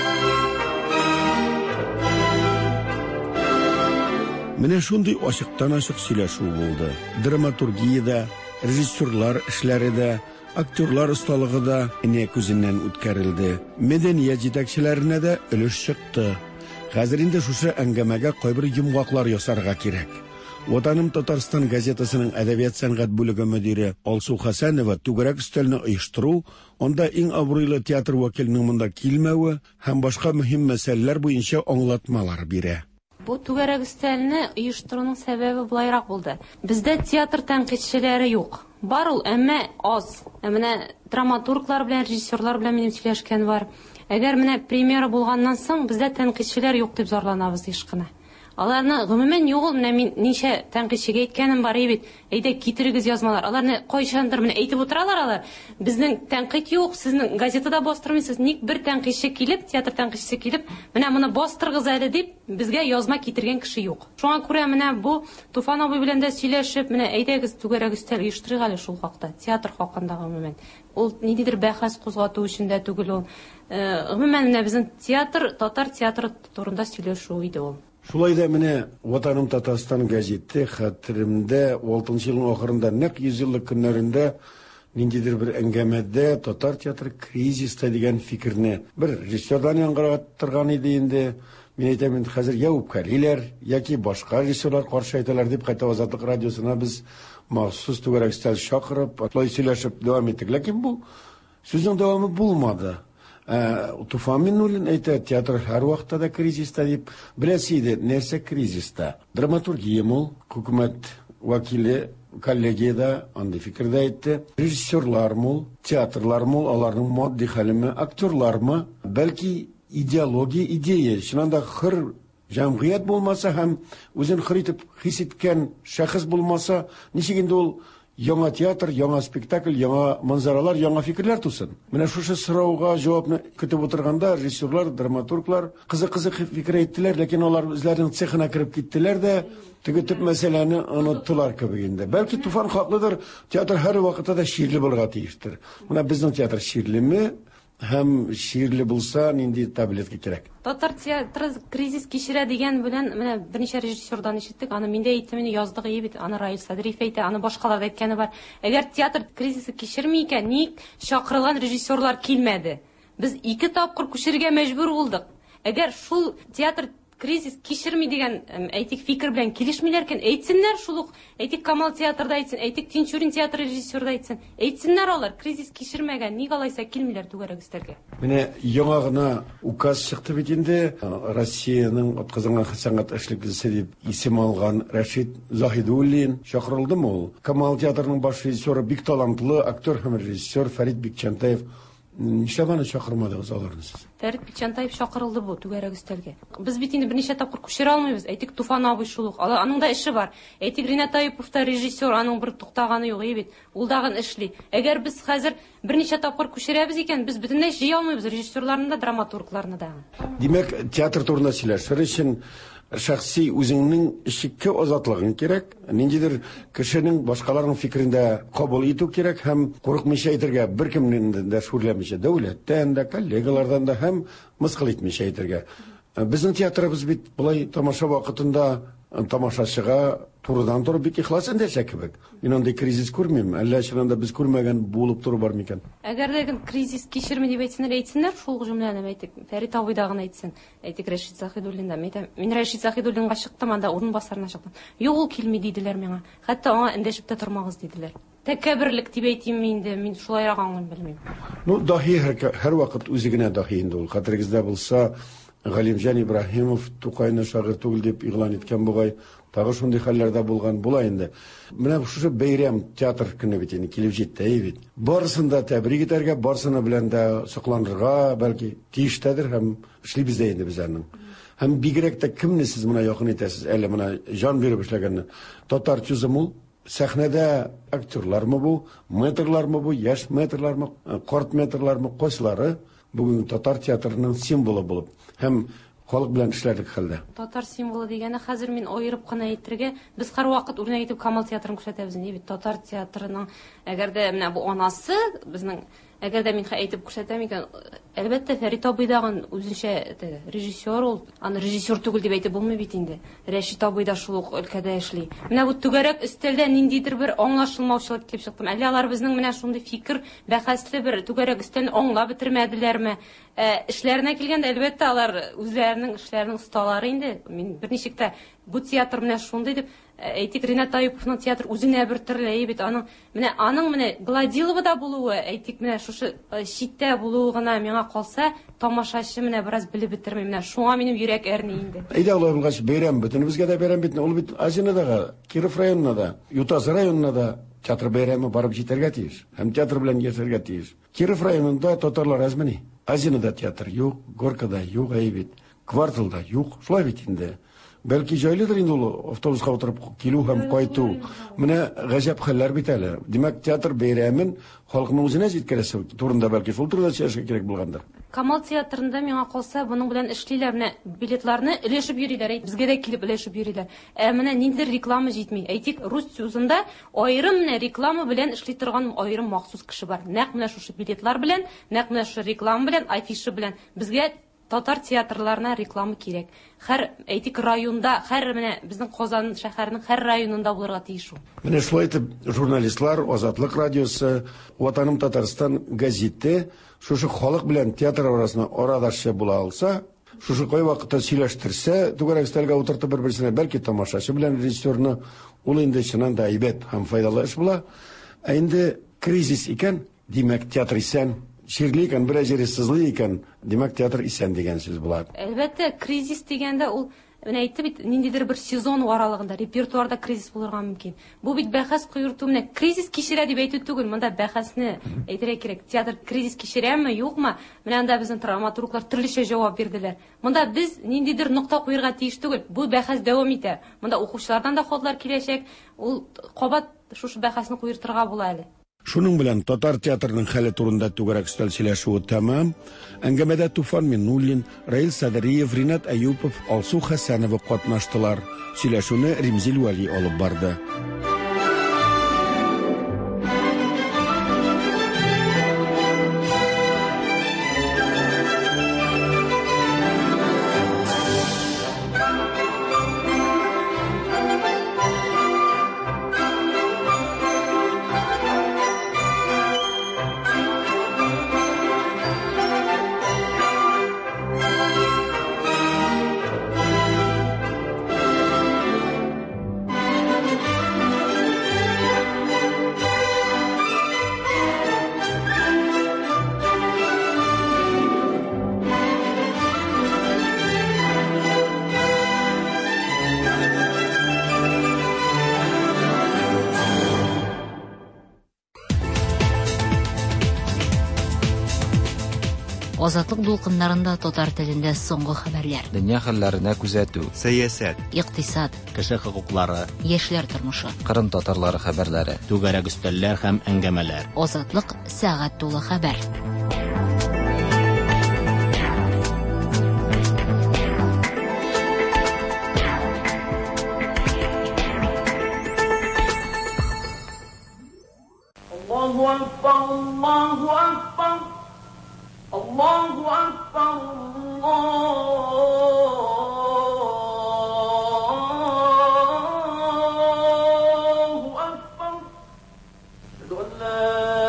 Менә шундый ачыктан-ачык сөйләшү булды. Драматургиядә, режиссерлар эшләре дә, актерлар осталыгы да инә күзеннән үткәрелде. Мәдәният җитәкчеләренә дә өлеш чыкты. Хәзер инде шушы әңгәмәгә кайбер йомгаклар ясарга кирәк. Ватаным Татарстан газетасының әдәбият сәнгать бүлеге мөдире Алсу Хәсәнова түгәрәк өстәлне оештыру, анда иң абруйлы театр вәкиленең монда килмәве һәм башка мөһим мәсьәләләр буенча аңлатмалар бирә. Бу түгәрәк өстәлне оештыруның сәбәбе булайрак булды. Бездә театр тәнкыйтьчеләре юк. Бар ул, әмма аз. Менә драматурглар белән, режиссерлар белән минем сөйләшкән бар. Әгәр менә премьера булганнан соң бездә тәнкыйтьчеләр юк дип зарланабыз еш кына. Аларны гомумән юк ул, менә мин ничә тәнкыйтьчегә әйткәнем бар бит. Әйдә китерегез язмалар. Аларны кайчандыр менә әйтеп утыралар алар. Безнең тәнкыйть юк, сезнең газетада бастырмыйсыз. Ник бер тәнкыйтьче килеп, театр тәнкыйтьчесе килеп, менә моны бастыргыз әле дип безгә язма китергән кеше юк. Шуңа күрә менә бу Туфан абый белән дә сөйләшеп, менә әйдәгез түгәрәк өстәл оештырыйк әле шул хакта, театр хакында гомумән. Ул ниндидер бәхәс кузгату өчен дә түгел ул. Гомумән менә безнең театр, татар театры турында сөйләшү иде ул. Шулай да менә Ватаным Татарстан газеты хәтеремдә 6 елның ахырында нәкъ 100 еллык көннәрендә ниндидер бер әңгәмәдә татар театры кризиста дигән фикерне бер режиссердан яңгыратырган иде инде. Мин әйтәм, хәзер я үпкәлиләр, яки башка режиссерлар каршы әйтәләр дип кайта Азатлык радиосына без махсус түгәрәк өстәл чакырып, атлай сөйләшеп дәвам иттек. Ләкин бу сүзнең дәвамы булмады. Туфан Миннуллин әйтә, театр һәр вакытта да кризиста дип. Беләсе иде, нәрсә кризиста? Драматургия мул, хөкүмәт вәкиле, коллегия андый фикердә әйтте. Режиссерлар мул, театрлар мул, аларның матди хәлеме, актерлармы, бәлки идеология, идея, шунда хөр җәмгыять булмаса һәм үзен хөр итеп хис иткән шәхес булмаса, ничек инде ул яңа театр, яңа спектакль, яңа манзаралар, яңа фикерләр тусын. Менә шушы сорауга җавапны көтеп утырганда режиссерлар, драматурглар кызык-кызык фикер әйттеләр, ләкин алар үзләренең цехына кирип киттеләр дә теге төп мәсьәләне оныттылар кебек инде. Бәлки Туфан хаклыдыр, театр һәр вакытта да ширле булырга тиештер. Менә безнең театр ширлеме? Һәм ширле булса, нинди таблетка кирәк? Татар театры кризис кичерә дигән белән менә берничә режиссердан ишеттек. Аны миндә әйтте, мине яздык бит. Аны Раил Садриев әйтә, аны башкалар да әйткәне бар. Әгәр театр кризисы кичерми икән, ник чакырылган режиссерлар килмәде? Без 2 тапкыр күчерергә мәҗбүр булдык. Әгәр шул театр кризис кичерми дигән әйтик фикер белән килешмиләр икән, әйтсеннәр шул ук. Әйтик Камал театрда әйтсен, әйтик Тинчурин театры режиссерда әйтсен. Әйтсеннәр алар кризис кичермәгән, ник алайса килмиләр түгәрәк өстәлгә. Менә яңа гына указ чыкты бит инде. Россиянең атказанган сәнгать эшлеклесе дип исем алган Рәшит Заһидуллин чакырылдымы ул? Камал театрының баш режиссеры, бик талантлы актер һәм режиссер Фәрит Бикчәнтаев. Нишләп аны чакырмадыгыз аларны сез? Фәрит Бикчәнтаев чакырылды бу түгәрәк өстәлгә. Без бит инде берничә тапкыр күчерә алмыйбыз. Әйтик Туфан абый шул ук. Аның да эше бар. Әйтик Ринат Аюпов та режиссер, аның бер туктаганы юк бит. Ул дагы эшли. Әгәр без хәзер берничә тапкыр күчерәбез икән, без бөтенләй җыя алмыйбыз режиссерларны да, драматургларны да. Димәк, театр турында сөйләшер өчен шәхси үзеңнең ишеккә азатлыгың кирәк. Ниндидер кешенең башкаларның фикерендә кабул итү кирәк һәм курыкмыйча әйтергә, беркемнән дә шүрләмичә, дәүләттән дә, коллегалардан да һәм мыскыл итмичә әйтергә. Безнең театрыбыз бит булай тамаша вакытында тамашачыга турыдан-туры бик ихлас эндәшә кебек. Мин андый кризис күрмим. Әллә чынында без күрмәгән булып туры бар микән? Әгәр дә кризис кичерми дип әйтсеннәр, шул җөмләне әйтик. Фәрит абый да гына әйтсен. Әйтик Рәшит Заһидуллин да. Мин Рәшит Заһидуллинга чыктым, анда урынбасарына чыктым. Юк, ул килми диделәр миңа. Хәтта аңа эндәшеп тә тормагыз диделәр. Тәкәбберлек дип әйтим инде, мин шулайрак аңлыйм, белмим. Ну, даһи һәр вакыт үзе генә даһи инде ул. Хәтерегездә булса, Галимҗан Ибраһимов Тукайны шагыйрь түгел дип игълан иткән бугай. Тагы шундый хәлләрдә булган була инде. Менә шушы бәйрәм театр көне бит инде килеп җитте бит. Барысын да тәбрик итәргә, барысына белән дә сокланырга, бәлки тиештәдер һәм эшлибез дә инде безләрнең. Һәм бигрәк тә кемне сез менә якын итәсез, әле менә җан биреп эшләгәнне. Татар тюзымы сәхнәдә актерлармы бу, метрлармы бу, яшь метрлармы, карт метрлармы, кайсылары бүген татар театрының символы булып һәм халык белән эшләрлек хәлдә. Татар символы дигәне хәзер мин аерып кына әйтергә, без һәр вакыт үрнәк итеп Камал театрын күрсәтәбез инде бит. Татар театрының әгәр дә менә бу анасы безнең әгәр дә мин әйтеп күрсәтәм икән, әлбәттә Фәрит абый дагы үзенчә режиссер ул. Аны режиссер түгел дип әйтеп булмый бит инде. Рәшит абый да шул ук өлкәдә эшли. Менә бу түгәрәк өстәлдә ниндидер бер аңлашылмаучылык килеп чыктым. Әллә алар безнең менә шундый фикер, бәхәсле бер түгәрәк өстәлне аңлап бетермәделәрме? Эшләренә килгәндә әлбәттә алар үзләренең эшләренең осталары инде. Мин берничек тә бу театр менә шундый дип әйтик, Ринат Аюповның театр үзенә бер төрле бит. Аның менә Гладиловада булуы, әйтик, менә шушы читтә булуы гына миңа калса, тамашачы менә бераз белеп бетерми. Менә шуңа минем йөрәк әрни инде. Әйдә алай булгач бәйрәм бөтенебезгә дә бәйрәм бит. Ул бит Азинадагы, Киров районында да, Ютаз районында да театр бәйрәме барып җитәргә тиеш. Һәм театр белән яшәргә тиеш. Киров районында татарлар әзмени. Азинада театр юк, Горкада юк, бит. Кварталда юк. Шулай бит инде. Бәлки җайлыдыр инде ул автобуска утырып килү һәм кайту. Менә гаҗәп хәлләр бит әле. Димәк, театр бәйрәмен халыкның үзенә җиткерәсе турында бәлки шул турыда сөйләшергә кирәк булгандыр. Камал театрында миңа калса, буның белән эшлиләр, менә билетларны өлешеп йөриләр, безгә дә килеп өлешеп йөриләр. Менә ниндидер реклама җитми. Әйтик, рус сүзендә аерым менә реклама белән эшли торган аерым махсус кеше бар. Нәкъ менә шушы билетлар белән, нәкъ менә шушы реклама белән, афиша белән безгә татар театрларына реклама кирәк. Һәр әйтик районда, һәр менә безнең Казан шәһәренең һәр районында булырга тиеш ул. Менә шулай итеп, журналистлар, Азатлык радиосы, Ватаным Татарстан газеты шушы халык белән театр арасында арадашчы була алса, шушы кай вакытта сөйләштерсә, түгәрәк стәлгә утыртып бер-берсенә бәлки тамашачы белән режиссерны ул инде чыннан да әйбәт һәм файдалы эш була. Инде кризис икән, димәк театр исән. Ширле икән, бер җире сызлый икән, димәк театр исән дигән сүз була. Әлбәттә, кризис дигәндә ул менә әйтте бит, ниндидер бер сезон аралыгында репертуарда кризис булырга мөмкин. Бу бит бәхәс куерту менә кризис кичерә дип әйтү түгел, монда бәхәсне әйтергә кирәк. Театр кризис кичерәме, юкмы? Менә анда безнең драматурглар төрлечә җавап бирделәр. Монда biz ниндидер нокта куярга тиеш түгел. Бу бәхәс дәвам итә. Монда укучылардан да хатлар киләчәк. Ул кабат шушы бәхәсне куертырга була әле. Шуның белән татар театрының хәле турында түгәрәк стәл сөйләшүе тәмам. Әңгәмәдә Туфан Миннуллин, Раил Садриев, Ринат Әюпов, Алсу Хәсәнова катнаштылар. Сөйләшүне Римзил Вали алып барды. Азатлык дулкыннарында татар телендә соңгы хәбәрләр. Дөнья хәлләренә күзәтү. Сәясәт. Икътисад. Кеше хокуклары. Яшьләр тормышы. Кырым татарлары хәбәрләре. Түгәрәк өстәлләр һәм әңгәмәләр. Азатлык сәгать тулы хәбәр. Allahu akbar, Allahu akbar. Allahu akbar, Allahu akbar. La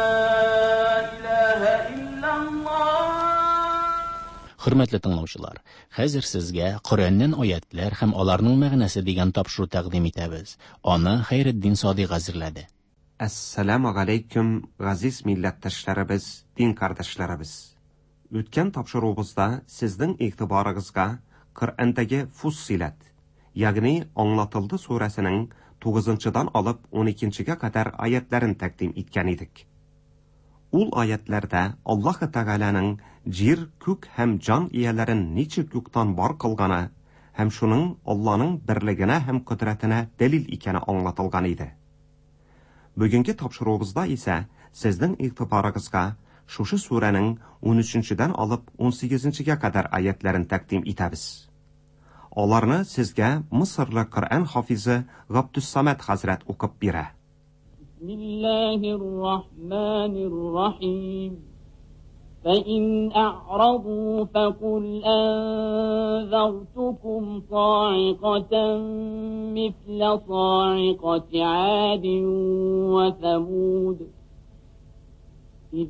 ilaha illallah. Хөрмәтле тыңлаучылар, хәзер сезгә Коръәннән аятлар һәм аларның мәгънәсе дигән тапшыру тәкъдим итәбез. Аны Хәйретдин Садыйк әзерләде. Ассаламу алейкум, газиз милләттәшләребез, дин кардәшләребез. Үткән тапшыруыбызда сезнең игътибарыгызга Коръәндәге Фуссилат, ягъни Аңлатылды сүрәсенең 9-дан алып 12-гә кадәр аятларын тәкъдим иткән идек. Ул аятларда Аллаһ Тәгаләнең җир, күк һәм җан ияләрен ничек юктан бар кылганы һәм шуның Алланың берлегенә һәм кодрәтенә дәлил икәне аңлатылган иде. Бүгенге тапшыруыбызда исә сезнең игътибарыгызга шушы сүрәнең 13-дән алып 18-гә кадәр аятларын тәкъдим итәбез. Аларны сезгә Мисырлы Коръән хафизы Габдуссамад хәзрәт укып бирә. Бисмиллаһир-рахманир-рахим. فإن أعرضوا فقل أنذرتكم صاعقة مثل صاعقة عاد وثمود إذ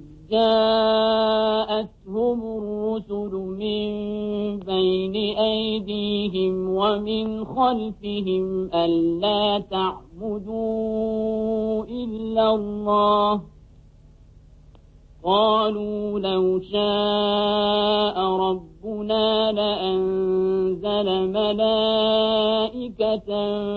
جاءتهم الرسل من بين أيديهم ومن خلفهم ألا تعبدوا إلا الله قالوا لو شاء ربنا لأنزل ملائكة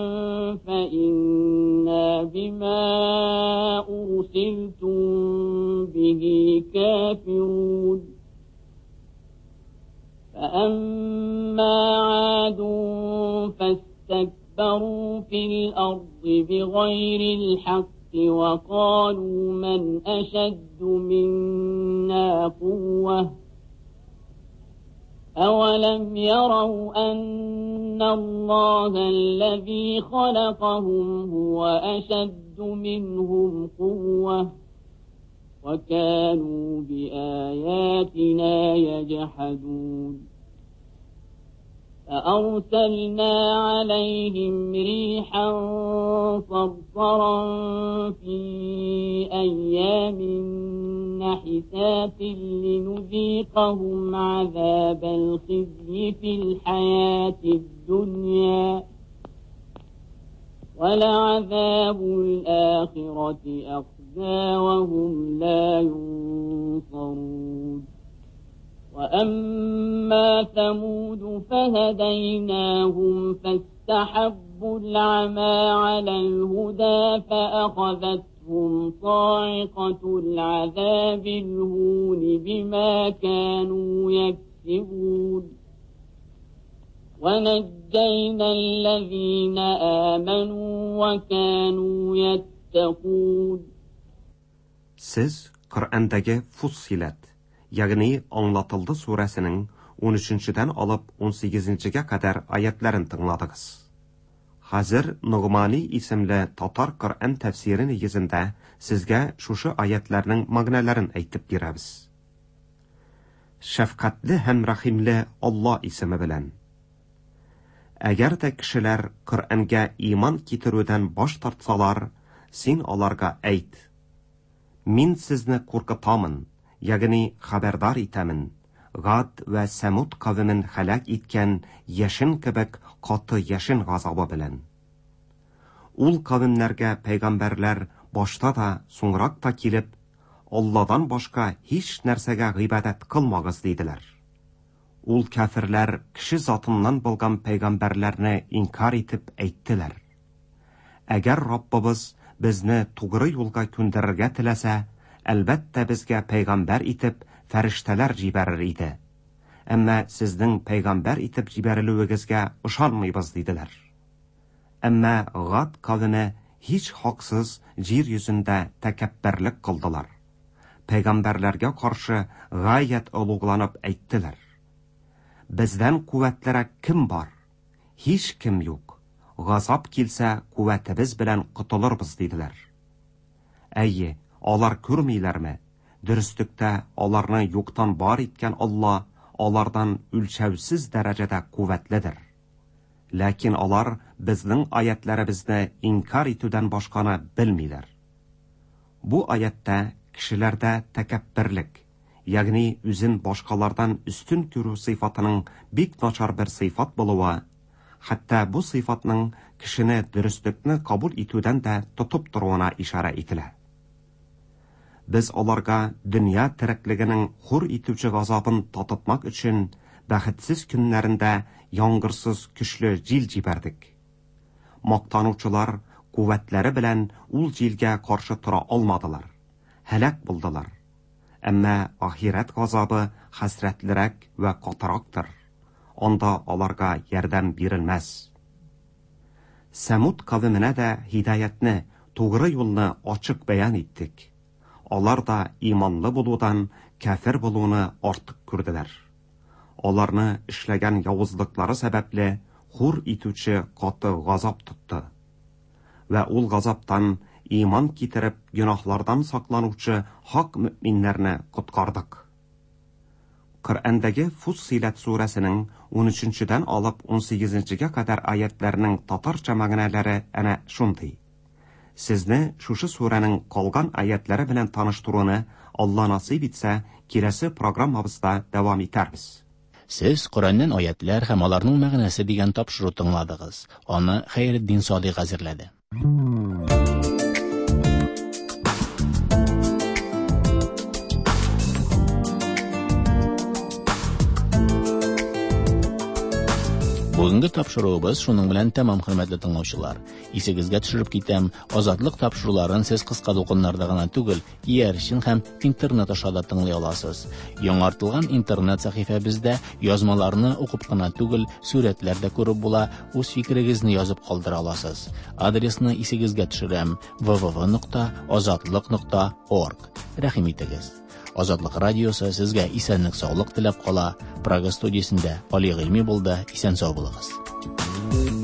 فإنا بما أرسلتم به كافرون فأما عاد واستكبروا في الأرض بغير الحق وقالوا من أشد منا قوة أولم يروا أن الله الذي خلقهم هو أشد منهم قوة وكانوا بآياتنا يجحدون فأرسلنا عليهم ريحا صرصرا في أيام نحسات لنذيقهم عذاب الخزي في الحياة الدنيا ولعذاب الآخرة أخزى وهم لا ينصرون وأما ثمود فهديناهم فاستحبوا العمى على الهدى فأخذتهم صاعقة العذاب الهون بما كانوا يكسبون ونجينا الذين آمنوا وكانوا يتقون. Siz Qur'andagi Fussilat, ya'ni Anlatıldı surəsinin 13-dən alıb 18-yə qədər ayətlərini dinladınız. Hazır Nuğmani isimli Tatar Qur'an təfsiri negizində sizə şuşu ayətlərinin məğnələrini aytıb berəmiz. Şəfqətli həm rəhimli Allah ismi bilən. Əgər də kişilər Qur'anga iman kitirüdən baş tartsalar, sen onlarga ayt. Min sizni qo'rqitamın, ya'ni xabardor etamin. G'ad va Samud qavmin halak etgan yashin kibik qoti yashin g'azobi bilan. Ul qavmlarga payg'ambarlar boshda da, so'ngroq da kelib, Allohdan boshqa hech narsaga ibodat qilmag'iz dedilar. Ul kafirlar kishi zotidan bo'lgan payg'ambarlarni inkor etib aytdilar. Agar Robbimiz bizni to'g'ri yo'lga ko'ndirishga tilasa, albatta bizga payg'ambar etib farishtalar jibarir edi. Ammo sizning payg'ambar etib jibariluvingizga ishonmaymiz dedilar. Ammo G'ad qavmi hech haqsiz yer yuzida takabburlik qildilar. Payg'ambarlarga qarshi g'oyat ulug'lanib aytdilar. Bizdan quvvatliroq kim bor? Hech kim yo'q. G'azob kelsa, quvvatimiz bilan qutulurmiz dedilar. Ayyi, ular ko'rmaylarmi? Durustlikda ularni yo'qdan bor etgan Alloh ulardan o'lchavsiz darajada quvvatlidir. Lekin ular bizning oyatlarimizni inkor etuvdan boshqani bilmaylar. Bu oyatda kishilarda takabburlik, ya'ni o'zin boshqalardan ustun ko'ruv sifatining bek nachar bir sifat bo'luvi, hatto bu sifatning kishini durustlikni qabul etuvdan da tutib turuvina ishora etiladi. Biz ularga dunyo tirikligining xur etuvchi g'azobini totitmak uchun baxtsiz kunlarida yong'irsiz kuchli jil jibardik. Maqtanuvchilar quvvatlari bilan ul jilga qarshi tura olmadilar. Halak bo'ldilar. Ammo oxirat g'azobi hasratliroq va qotaroqdir. Onda ularga yordam berilmas. Samud qavmina da hidoyatni, to'g'ri yo'lni ochiq bayon etdik. Ular da iymonli bo'luvdan kafir bo'luvni ortiq ko'rdilar. Ularni ishlagan yovuzliklari sababli xur etuvchi qoti g'azob tutdi. Va ul g'azobdan iymon keltirib gunohlardan saqlanuvchi haq mu'minlarni qutqardik. Qur'ondagi Fussilat surasining 13-dan olib 18-ga qadar oyatlarining tatarcha ma'nolari ana shunday. Sizni shu suraning qolgan oyatlari bilan tanishtiruvni Alloh nasib etsa, kelasi programmamizda davom etamiz. Siz Qur'ondan oyatlar ham ularning ma'nosi degan topshiriq tingladingiz. Uni Xayriddin Sodiq hozirladi. Бүгенге тапшыруыбыз шуның белән тәмам, хөрмәтле тыңлаучылар. Исегезгә төшереп китәм, азатлык тапшыруларын сез кыска дулкыннарда гына түгел, иярчен һәм интернет аша да тыңлый аласыз. Яңартылган интернет сәхифәбездә язмаларны укып кына түгел, сүрәтләр дә күреп була, үз фикерегезне язып калдыра аласыз. Адресны исегезгә төшерәм: www.azatlyk.org. Рәхим итегез. Азатлык радиосы сезгә исәнлек, саулык теләп кала. Прага студиясендә Али Гыйльми булды. Исән сау булыгыз.